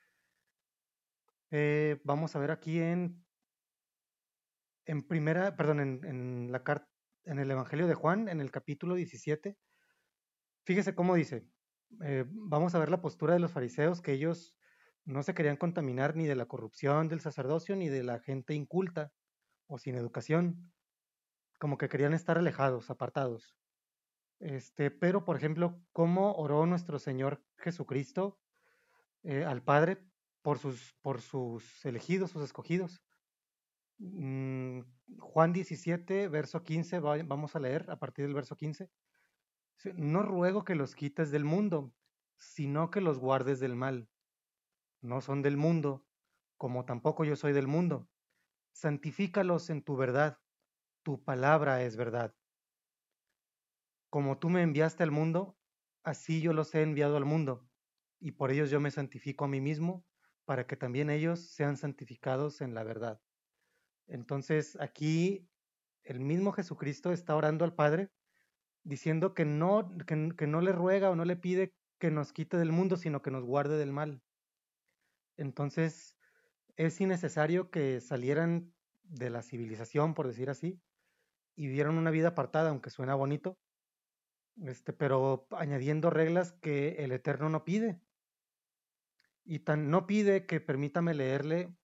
Eh, vamos a ver aquí en, en primera, perdón, en, en la carta, en el Evangelio de Juan, en el capítulo diecisiete. Fíjese cómo dice, eh, vamos a ver la postura de los fariseos, que ellos no se querían contaminar ni de la corrupción del sacerdocio ni de la gente inculta o sin educación, como que querían estar alejados, apartados. Este, pero, por ejemplo, ¿cómo oró nuestro Señor Jesucristo eh, al Padre por sus, por sus elegidos, sus escogidos? Mm, Juan diecisiete, verso quince, va, vamos a leer a partir del verso quince. No ruego que los quites del mundo, sino que los guardes del mal. No son del mundo, como tampoco yo soy del mundo. Santifícalos en tu verdad, tu palabra es verdad. Como tú me enviaste al mundo, así yo los he enviado al mundo, y por ellos yo me santifico a mí mismo, para que también ellos sean santificados en la verdad. Entonces aquí el mismo Jesucristo está orando al Padre, diciendo que no, que, que no le ruega o no le pide que nos quite del mundo, sino que nos guarde del mal. Entonces es innecesario que salieran de la civilización, por decir así, y vivieran una vida apartada, aunque suena bonito, este, pero añadiendo reglas que el Eterno no pide. Y tan no pide que permítame leerle,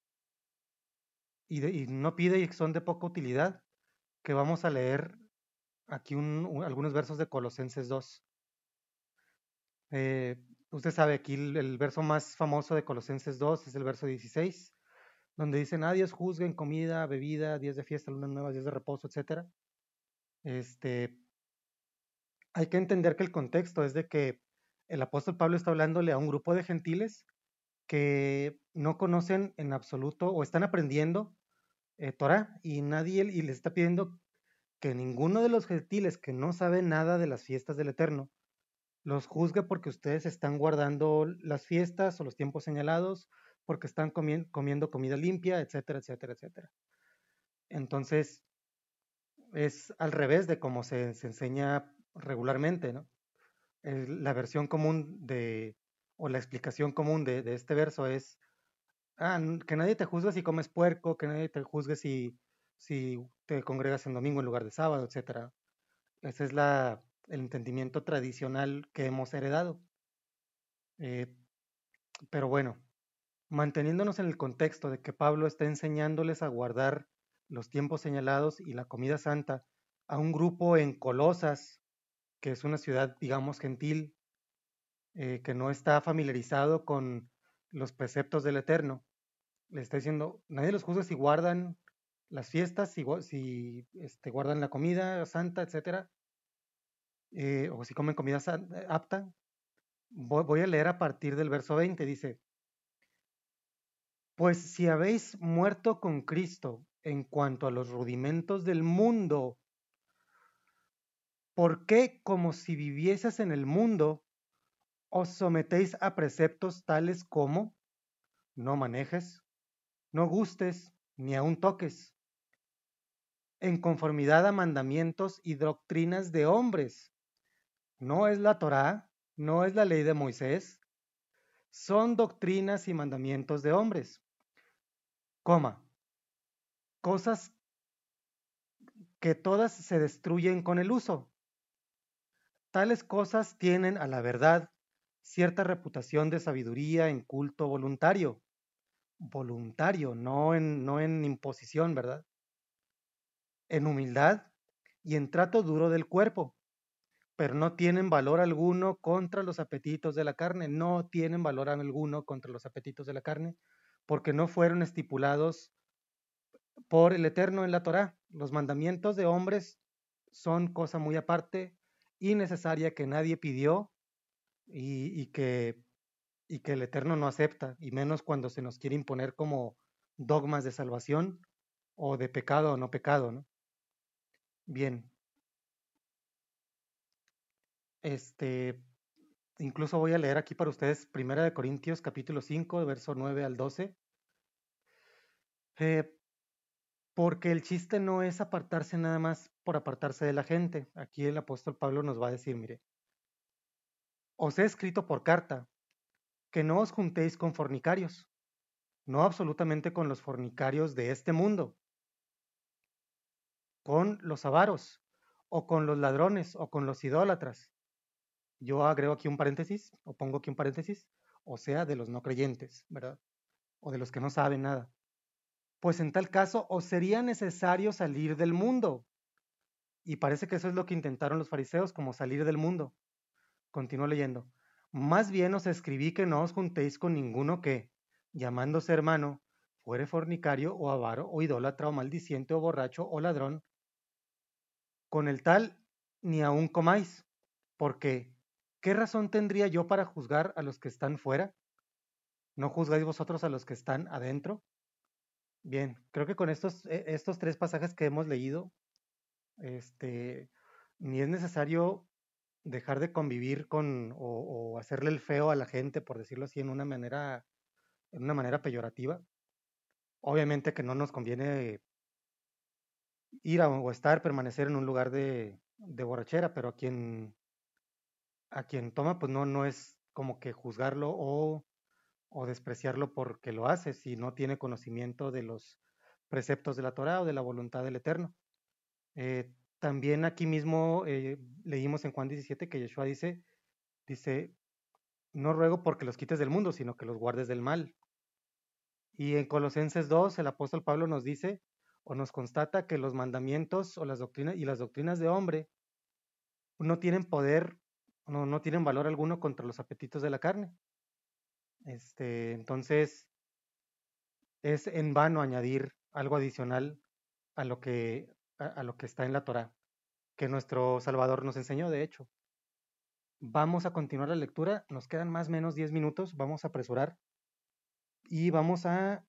y, de, y no pide y son de poca utilidad, que vamos a leer aquí un, un, algunos versos de Colosenses dos. Eh, usted sabe, aquí el, el verso más famoso de Colosenses dos es el verso dieciséis, donde dice, nadie os juzgue en comida, bebida, días de fiesta, lunas nuevas, días de reposo, etcétera. Este, hay que entender que el contexto es de que el apóstol Pablo está hablándole a un grupo de gentiles que no conocen en absoluto o están aprendiendo eh, Torah y nadie y les está pidiendo que ninguno de los gentiles que no sabe nada de las fiestas del Eterno los juzgue porque ustedes están guardando las fiestas o los tiempos señalados, porque están comi comiendo comida limpia, etcétera, etcétera, etcétera. Entonces, es al revés de cómo se, se enseña regularmente, ¿no? El, la versión común de, o la explicación común de, de este verso es, ah, que nadie te juzgue si comes puerco, que nadie te juzgue si, si te congregas en domingo en lugar de sábado, etcétera. Ese es la, el entendimiento tradicional que hemos heredado. Eh, pero bueno, manteniéndonos en el contexto de que Pablo está enseñándoles a guardar los tiempos señalados y la comida santa a un grupo en Colosas, que es una ciudad, digamos, gentil, eh, que no está familiarizado con los preceptos del Eterno, le está diciendo, nadie los juzga si guardan las fiestas, si, si este, guardan la comida santa, etcétera, eh, o si comen comida apta. Voy, voy a leer a partir del verso veinte, dice, pues si habéis muerto con Cristo en cuanto a los rudimentos del mundo, ¿por qué, como si vivieses en el mundo, os sometéis a preceptos tales como no manejes, no gustes, ni aun toques, en conformidad a mandamientos y doctrinas de hombres? No es la Torá, no es la ley de Moisés, son doctrinas y mandamientos de hombres, coma, cosas que todas se destruyen con el uso. Tales cosas tienen, a la verdad, cierta reputación de sabiduría en culto voluntario. Voluntario, no en, no en imposición, ¿verdad? En humildad y en trato duro del cuerpo, pero no tienen valor alguno contra los apetitos de la carne, no tienen valor alguno contra los apetitos de la carne, porque no fueron estipulados por el Eterno en la Torá. Los mandamientos de hombres son cosa muy aparte y necesaria que nadie pidió y, y, que, y que el Eterno no acepta, y menos cuando se nos quiere imponer como dogmas de salvación o de pecado o no pecado, ¿no? Bien. Este, incluso voy a leer aquí para ustedes Primera de Corintios capítulo cinco, verso nueve al doce. Eh, porque el chiste no es apartarse nada más por apartarse de la gente. Aquí el apóstol Pablo nos va a decir, mire, os he escrito por carta que no os juntéis con fornicarios, no absolutamente con los fornicarios de este mundo, con los avaros, o con los ladrones, o con los idólatras. Yo agrego aquí un paréntesis, o pongo aquí un paréntesis, o sea, de los no creyentes, ¿verdad? O de los que no saben nada. Pues en tal caso os sería necesario salir del mundo. Y parece que eso es lo que intentaron los fariseos, como salir del mundo. Continúo leyendo. Más bien os escribí que no os juntéis con ninguno que, llamándose hermano, fuere fornicario o avaro o idólatra o maldiciente o borracho o ladrón. Con el tal ni aun comáis, porque ¿qué razón tendría yo para juzgar a los que están fuera? ¿No juzgáis vosotros a los que están adentro? Bien, creo que con estos, estos tres pasajes que hemos leído, este, ni es necesario dejar de convivir con o, o hacerle el feo a la gente, por decirlo así, en una manera, en una manera peyorativa. Obviamente que no nos conviene ir a, o estar, permanecer en un lugar de, de borrachera, pero a quien, a quien toma, pues no, no es como que juzgarlo o, o despreciarlo porque lo hace, si no tiene conocimiento de los preceptos de la Torá o de la voluntad del Eterno. Eh, también aquí mismo eh, leímos en Juan diecisiete que Yeshua dice, dice, no ruego porque los quites del mundo, sino que los guardes del mal. Y en Colosenses dos, el apóstol Pablo nos dice o nos constata que los mandamientos o las doctrinas y las doctrinas de hombre no tienen poder, no, no tienen valor alguno contra los apetitos de la carne. Este, entonces, es en vano añadir algo adicional a lo que, a, a lo que está en la Torá, que nuestro Salvador nos enseñó, de hecho. Vamos a continuar la lectura, nos quedan más o menos diez minutos, vamos a apresurar y vamos a...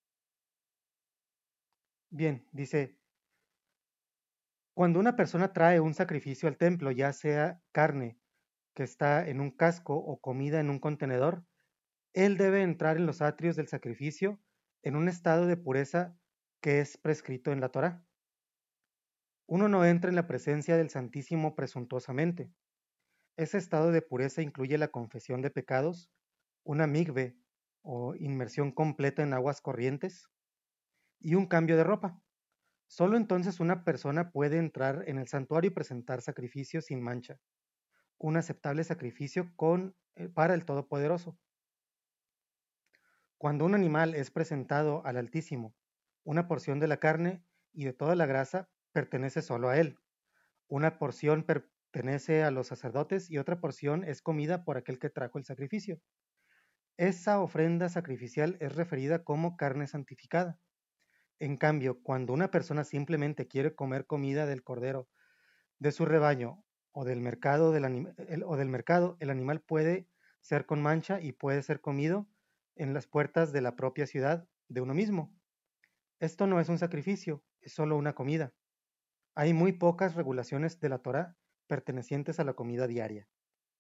Bien, dice, cuando una persona trae un sacrificio al templo, ya sea carne que está en un casco o comida en un contenedor, él debe entrar en los atrios del sacrificio en un estado de pureza que es prescrito en la Torá. Uno no entra en la presencia del Santísimo presuntuosamente. Ese estado de pureza incluye la confesión de pecados, una migbe o inmersión completa en aguas corrientes y un cambio de ropa. Solo entonces una persona puede entrar en el santuario y presentar sacrificio sin mancha, un aceptable sacrificio con, eh, para el Todopoderoso. Cuando un animal es presentado al Altísimo, una porción de la carne y de toda la grasa pertenece solo a él. Una porción per pertenece a los sacerdotes y otra porción es comida por aquel que trajo el sacrificio. Esa ofrenda sacrificial es referida como carne santificada. En cambio, cuando una persona simplemente quiere comer comida del cordero de su rebaño o del mercado, del anim- el, o del mercado, el animal puede ser con mancha y puede ser comido en las puertas de la propia ciudad de uno mismo. Esto no es un sacrificio, es solo una comida. Hay muy pocas regulaciones de la Torá pertenecientes a la comida diaria.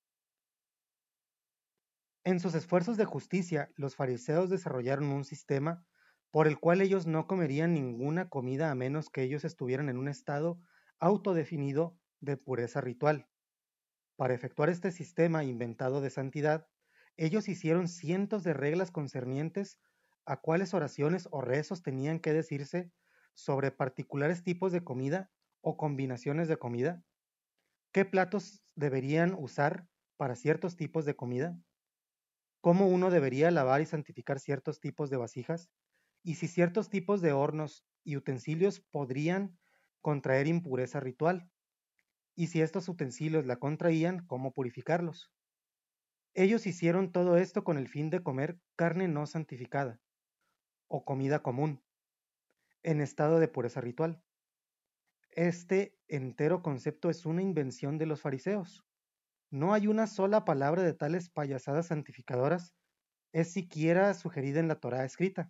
En sus esfuerzos de justicia, los fariseos desarrollaron un sistema por el cual ellos no comerían ninguna comida a menos que ellos estuvieran en un estado autodefinido de pureza ritual. Para efectuar este sistema inventado de santidad, ellos hicieron cientos de reglas concernientes a cuáles oraciones o rezos tenían que decirse sobre particulares tipos de comida o combinaciones de comida, qué platos deberían usar para ciertos tipos de comida, cómo uno debería lavar y santificar ciertos tipos de vasijas, y si ciertos tipos de hornos y utensilios podrían contraer impureza ritual, y si estos utensilios la contraían, cómo purificarlos. Ellos hicieron todo esto con el fin de comer carne no santificada, o comida común, en estado de pureza ritual. Este entero concepto es una invención de los fariseos. No hay una sola palabra de tales payasadas santificadoras, es siquiera sugerida en la Torá escrita.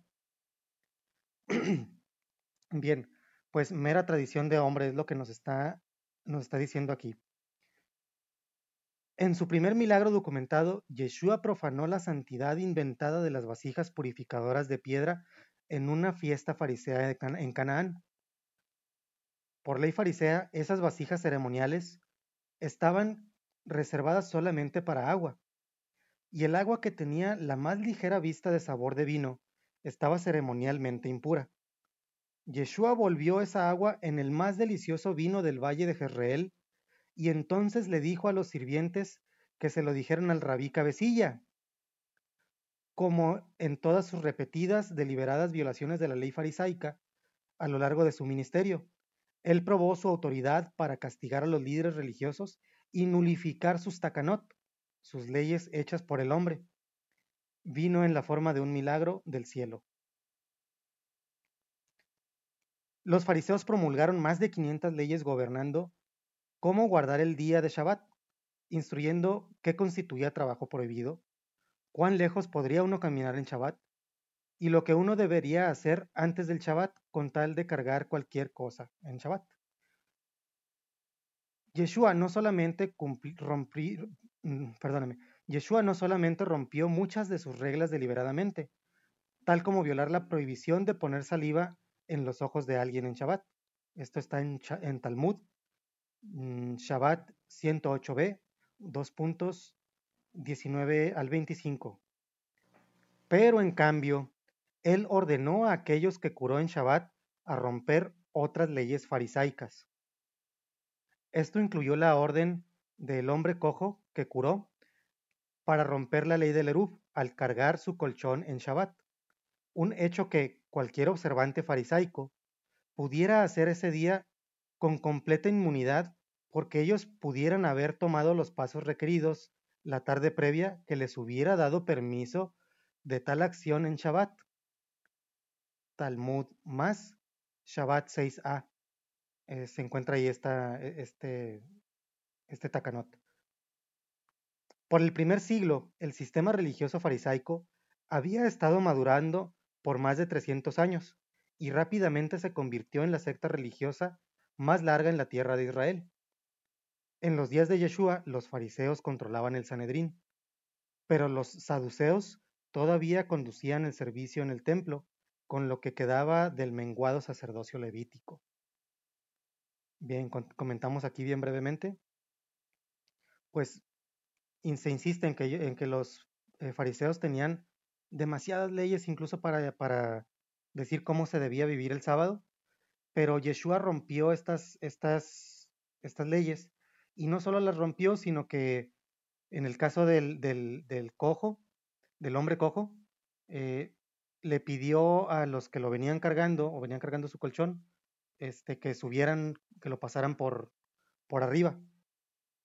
Bien, pues mera tradición de hombre es lo que nos está, nos está diciendo aquí. En su primer milagro documentado, Yeshua profanó la santidad inventada de las vasijas purificadoras de piedra en una fiesta farisea en Canaán. Por ley farisea, esas vasijas ceremoniales estaban reservadas solamente para agua, y el agua que tenía la más ligera vista de sabor de vino estaba ceremonialmente impura. Yeshua volvió esa agua en el más delicioso vino del valle de Jezreel, y entonces le dijo a los sirvientes que se lo dijeran al rabí cabecilla, como en todas sus repetidas, deliberadas violaciones de la ley farisaica a lo largo de su ministerio. Él probó su autoridad para castigar a los líderes religiosos y nulificar sus takanot, sus leyes hechas por el hombre. Vino en la forma de un milagro del cielo. Los fariseos promulgaron más de quinientas leyes gobernando cómo guardar el día de Shabbat, instruyendo qué constituía trabajo prohibido, cuán lejos podría uno caminar en Shabbat, y lo que uno debería hacer antes del Shabbat con tal de cargar cualquier cosa en Shabbat. Yeshua no solamente cumpli, rompí, perdóname, Yeshua no solamente rompió muchas de sus reglas deliberadamente, tal como violar la prohibición de poner saliva en los ojos de alguien en Shabbat. Esto está en, en Talmud, mm, Shabbat ciento ocho b, dos puntos diecinueve al veinticinco. Pero en cambio, él ordenó a aquellos que curó en Shabbat a romper otras leyes farisaicas. Esto incluyó la orden del hombre cojo que curó para romper la ley del Eruv al cargar su colchón en Shabbat, un hecho que cualquier observante farisaico pudiera hacer ese día con completa inmunidad porque ellos pudieran haber tomado los pasos requeridos la tarde previa que les hubiera dado permiso de tal acción en Shabbat. Talmud más Shabbat seis a. Eh, se encuentra ahí esta, este, este takanot. Por el primer siglo, el sistema religioso farisaico había estado madurando por más de trescientos años y rápidamente se convirtió en la secta religiosa más larga en la tierra de Israel. En los días de Yeshua, los fariseos controlaban el Sanedrín, pero los saduceos todavía conducían el servicio en el templo, con lo que quedaba del menguado sacerdocio levítico. Bien, comentamos aquí bien brevemente. Pues se insiste en que, en que los eh, fariseos tenían demasiadas leyes incluso para, para decir cómo se debía vivir el sábado, pero Yeshua rompió estas, estas, estas leyes, y no solo las rompió, sino que en el caso del, del, del cojo, del hombre cojo, eh, le pidió a los que lo venían cargando o venían cargando su colchón, este, que subieran, que lo pasaran por, por arriba.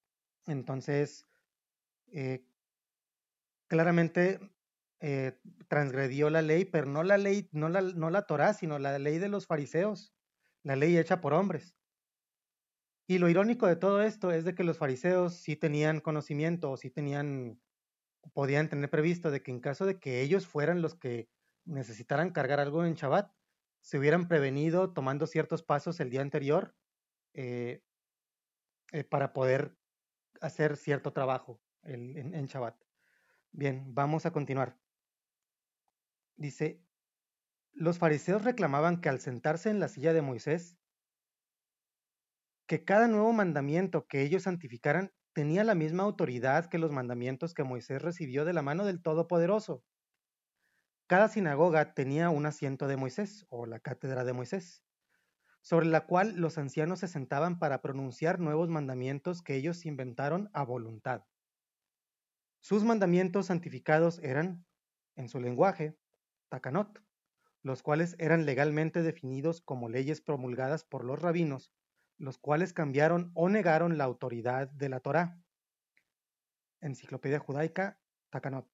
Entonces, eh, claramente eh, transgredió la ley, pero no la ley, no la, no la Torá, sino la ley de los fariseos, la ley hecha por hombres. Y lo irónico de todo esto es de que los fariseos sí tenían conocimiento, o sí tenían, podían tener previsto de que en caso de que ellos fueran los que necesitaran cargar algo en Shabbat, se hubieran prevenido tomando ciertos pasos el día anterior eh, eh, para poder hacer cierto trabajo el, en, en Shabbat. Bien, vamos a continuar. Dice, los fariseos reclamaban que al sentarse en la silla de Moisés, que cada nuevo mandamiento que ellos santificaran tenía la misma autoridad que los mandamientos que Moisés recibió de la mano del Todopoderoso. Cada sinagoga tenía un asiento de Moisés, o la cátedra de Moisés, sobre la cual los ancianos se sentaban para pronunciar nuevos mandamientos que ellos inventaron a voluntad. Sus mandamientos santificados eran, en su lenguaje, takanot, los cuales eran legalmente definidos como leyes promulgadas por los rabinos, los cuales cambiaron o negaron la autoridad de la Torá. Enciclopedia Judaica, Takanot.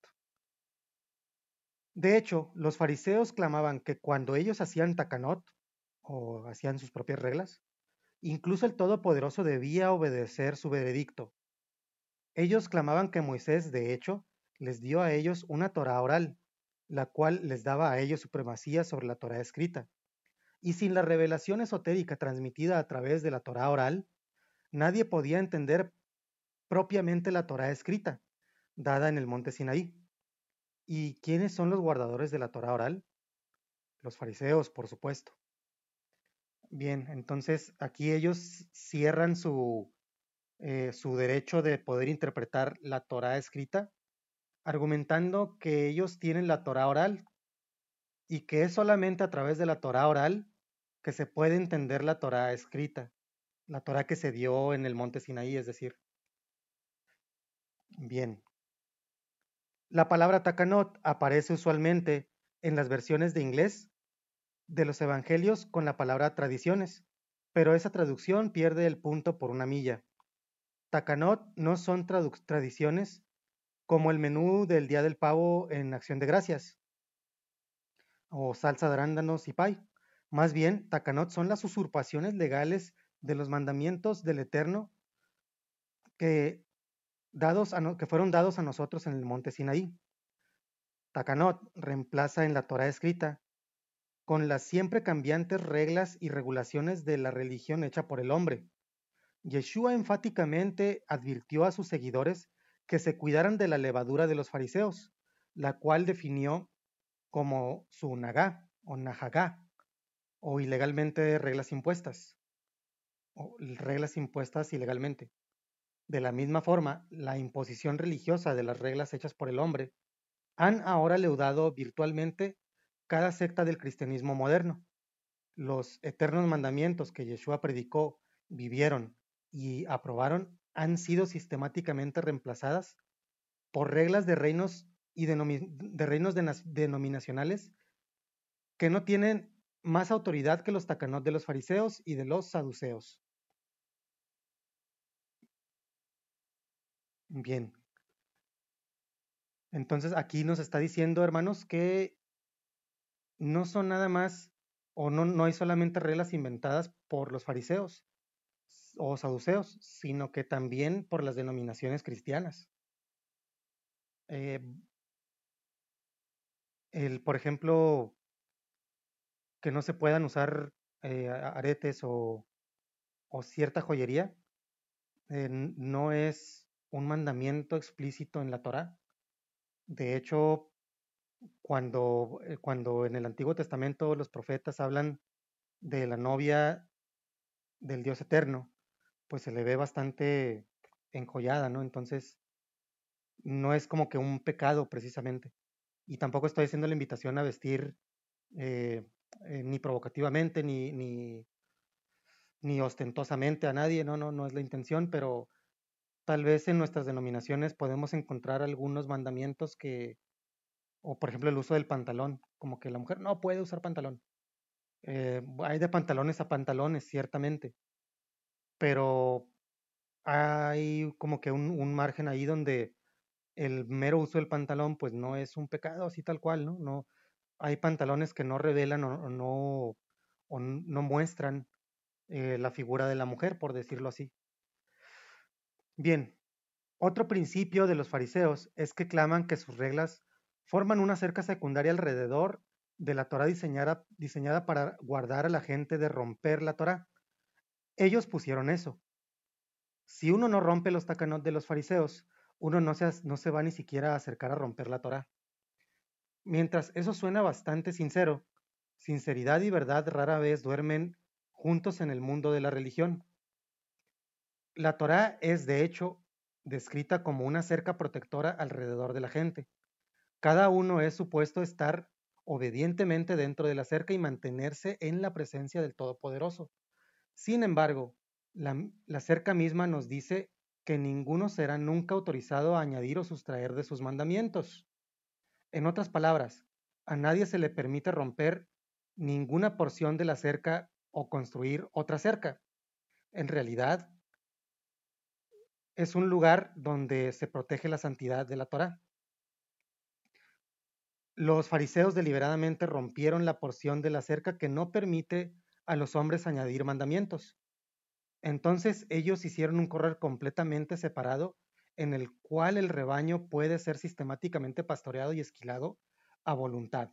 De hecho, los fariseos clamaban que cuando ellos hacían Takanot, o hacían sus propias reglas, incluso el Todopoderoso debía obedecer su veredicto. Ellos clamaban que Moisés, de hecho, les dio a ellos una Torá oral, la cual les daba a ellos supremacía sobre la Torá escrita. Y sin la revelación esotérica transmitida a través de la Torá oral, nadie podía entender propiamente la Torá escrita, dada en el monte Sinaí. ¿Y quiénes son los guardadores de la Torá oral? Los fariseos, por supuesto. Bien, entonces aquí ellos cierran su, eh, su derecho de poder interpretar la Torá escrita, argumentando que ellos tienen la Torá oral y que es solamente a través de la Torá oral que se puede entender la Torá escrita, la Torá que se dio en el monte Sinaí, es decir. Bien. La palabra takanot aparece usualmente en las versiones de inglés de los evangelios con la palabra tradiciones, pero esa traducción pierde el punto por una milla. Takanot no son tradiciones como el menú del Día del Pavo en Acción de Gracias, o salsa de arándanos y pay. Más bien, takanot son las usurpaciones legales de los mandamientos del Eterno que, dados a no, que fueron dados a nosotros en el monte Sinaí. Takanot reemplaza en la Torá escrita con las siempre cambiantes reglas y regulaciones de la religión hecha por el hombre. Yeshua enfáticamente advirtió a sus seguidores que se cuidaran de la levadura de los fariseos, la cual definió como su nagá o nahagá, o ilegalmente reglas impuestas, o reglas impuestas ilegalmente. De la misma forma, la imposición religiosa de las reglas hechas por el hombre han ahora leudado virtualmente cada secta del cristianismo moderno. Los eternos mandamientos que Yeshua predicó, vivieron y aprobaron han sido sistemáticamente reemplazadas por reglas de reinos y denomi de reinos de denominacionales que no tienen más autoridad que los takanot de los fariseos y de los saduceos. Bien. Entonces aquí nos está diciendo, hermanos, que no son nada más o no, no hay solamente reglas inventadas por los fariseos o saduceos, sino que también por las denominaciones cristianas. Eh, el, por ejemplo, que no se puedan usar eh, aretes o, o cierta joyería, eh, no es un mandamiento explícito en la Torá. De hecho, cuando, eh, cuando en el Antiguo Testamento los profetas hablan de la novia del Dios eterno, pues se le ve bastante enjollada, ¿no? Entonces, no es como que un pecado precisamente. Y tampoco estoy haciendo la invitación a vestir eh, eh, ni provocativamente, ni, ni, ni ostentosamente a nadie, no, no, no es la intención, pero tal vez en nuestras denominaciones podemos encontrar algunos mandamientos que, o por ejemplo el uso del pantalón, como que la mujer no puede usar pantalón. Eh, hay de pantalones a pantalones, ciertamente, pero hay como que un, un margen ahí donde el mero uso del pantalón pues no es un pecado así tal cual, ¿no? No hay pantalones que no revelan o, o no, o no muestran eh, la figura de la mujer, por decirlo así. Bien, otro principio de los fariseos es que claman que sus reglas forman una cerca secundaria alrededor de la Torá diseñada, diseñada para guardar a la gente de romper la Torá. Ellos pusieron eso. Si uno no rompe los takanot de los fariseos, uno no se, no se va ni siquiera a acercar a romper la Torá. Mientras eso suena bastante sincero, sinceridad y verdad rara vez duermen juntos en el mundo de la religión. La Torá es, de hecho, descrita como una cerca protectora alrededor de la gente. Cada uno es supuesto estar obedientemente dentro de la cerca y mantenerse en la presencia del Todopoderoso. Sin embargo, la, la cerca misma nos dice que ninguno será nunca autorizado a añadir o sustraer de sus mandamientos. En otras palabras, a nadie se le permite romper ninguna porción de la cerca o construir otra cerca. En realidad, es un lugar donde se protege la santidad de la Torá. Los fariseos deliberadamente rompieron la porción de la cerca que no permite a los hombres añadir mandamientos. Entonces ellos hicieron un corral completamente separado en el cual el rebaño puede ser sistemáticamente pastoreado y esquilado a voluntad.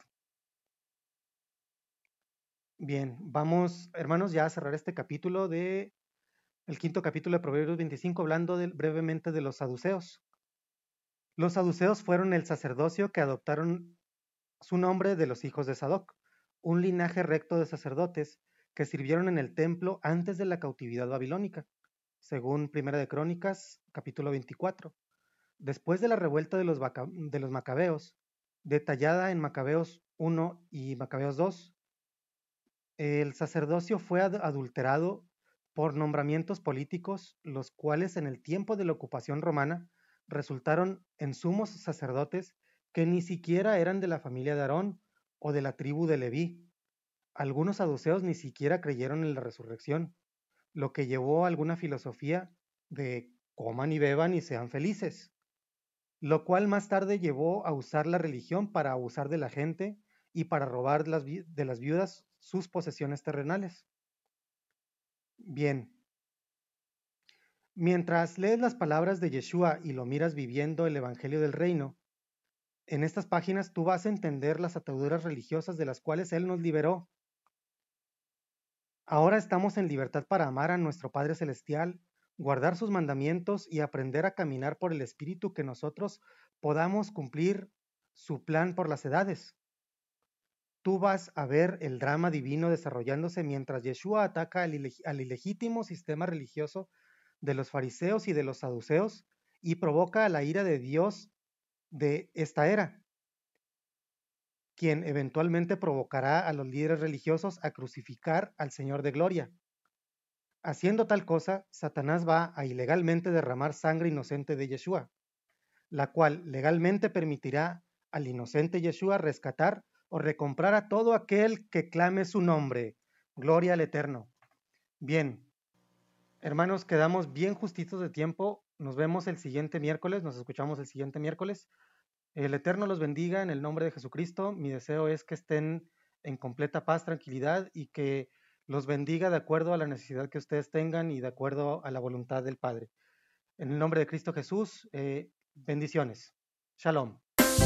Bien, vamos, hermanos, ya a cerrar este capítulo de el quinto capítulo de Proverbios veinticinco, hablando de, brevemente de los saduceos. Los saduceos fueron el sacerdocio que adoptaron su nombre de los hijos de Sadoc, un linaje recto de sacerdotes que sirvieron en el templo antes de la cautividad babilónica, según Primera de Crónicas, capítulo veinticuatro. Después de la revuelta de los, de los macabeos, detallada en Macabeos uno y Macabeos dos, el sacerdocio fue adulterado por nombramientos políticos, los cuales en el tiempo de la ocupación romana resultaron en sumos sacerdotes que ni siquiera eran de la familia de Aarón o de la tribu de Leví. Algunos saduceos ni siquiera creyeron en la resurrección, lo que llevó a alguna filosofía de coman y beban y sean felices, lo cual más tarde llevó a usar la religión para abusar de la gente y para robar de las, de las viudas sus posesiones terrenales. Bien, mientras lees las palabras de Yeshua y lo miras viviendo el Evangelio del Reino, en estas páginas tú vas a entender las ataduras religiosas de las cuales Él nos liberó. Ahora estamos en libertad para amar a nuestro Padre Celestial, guardar sus mandamientos y aprender a caminar por el Espíritu, que nosotros podamos cumplir su plan por las edades. Tú vas a ver el drama divino desarrollándose mientras Yeshua ataca al, ileg- al ilegítimo sistema religioso de los fariseos y de los saduceos y provoca la ira de Dios de esta era, quien eventualmente provocará a los líderes religiosos a crucificar al Señor de Gloria. Haciendo tal cosa, Satanás va a ilegalmente derramar sangre inocente de Yeshua, la cual legalmente permitirá al inocente Yeshua rescatar o recomprar a todo aquel que clame su nombre. Gloria al Eterno. Bien, hermanos, quedamos bien justitos de tiempo. Nos vemos el siguiente miércoles, nos escuchamos el siguiente miércoles. El Eterno los bendiga en el nombre de Jesucristo. Mi deseo es que estén en completa paz, tranquilidad y que los bendiga de acuerdo a la necesidad que ustedes tengan y de acuerdo a la voluntad del Padre. En el nombre de Cristo Jesús, eh, bendiciones. Shalom.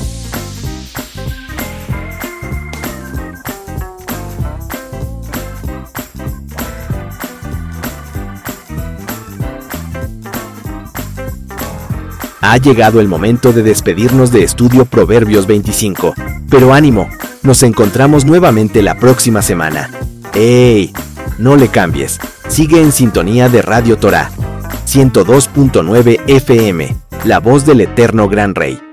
Ha llegado el momento de despedirnos de Estudio Proverbios veinticinco. Pero ánimo, nos encontramos nuevamente la próxima semana. ¡Ey! No le cambies, sigue en sintonía de Radio Torá ciento dos punto nueve F M, la voz del Eterno Gran Rey.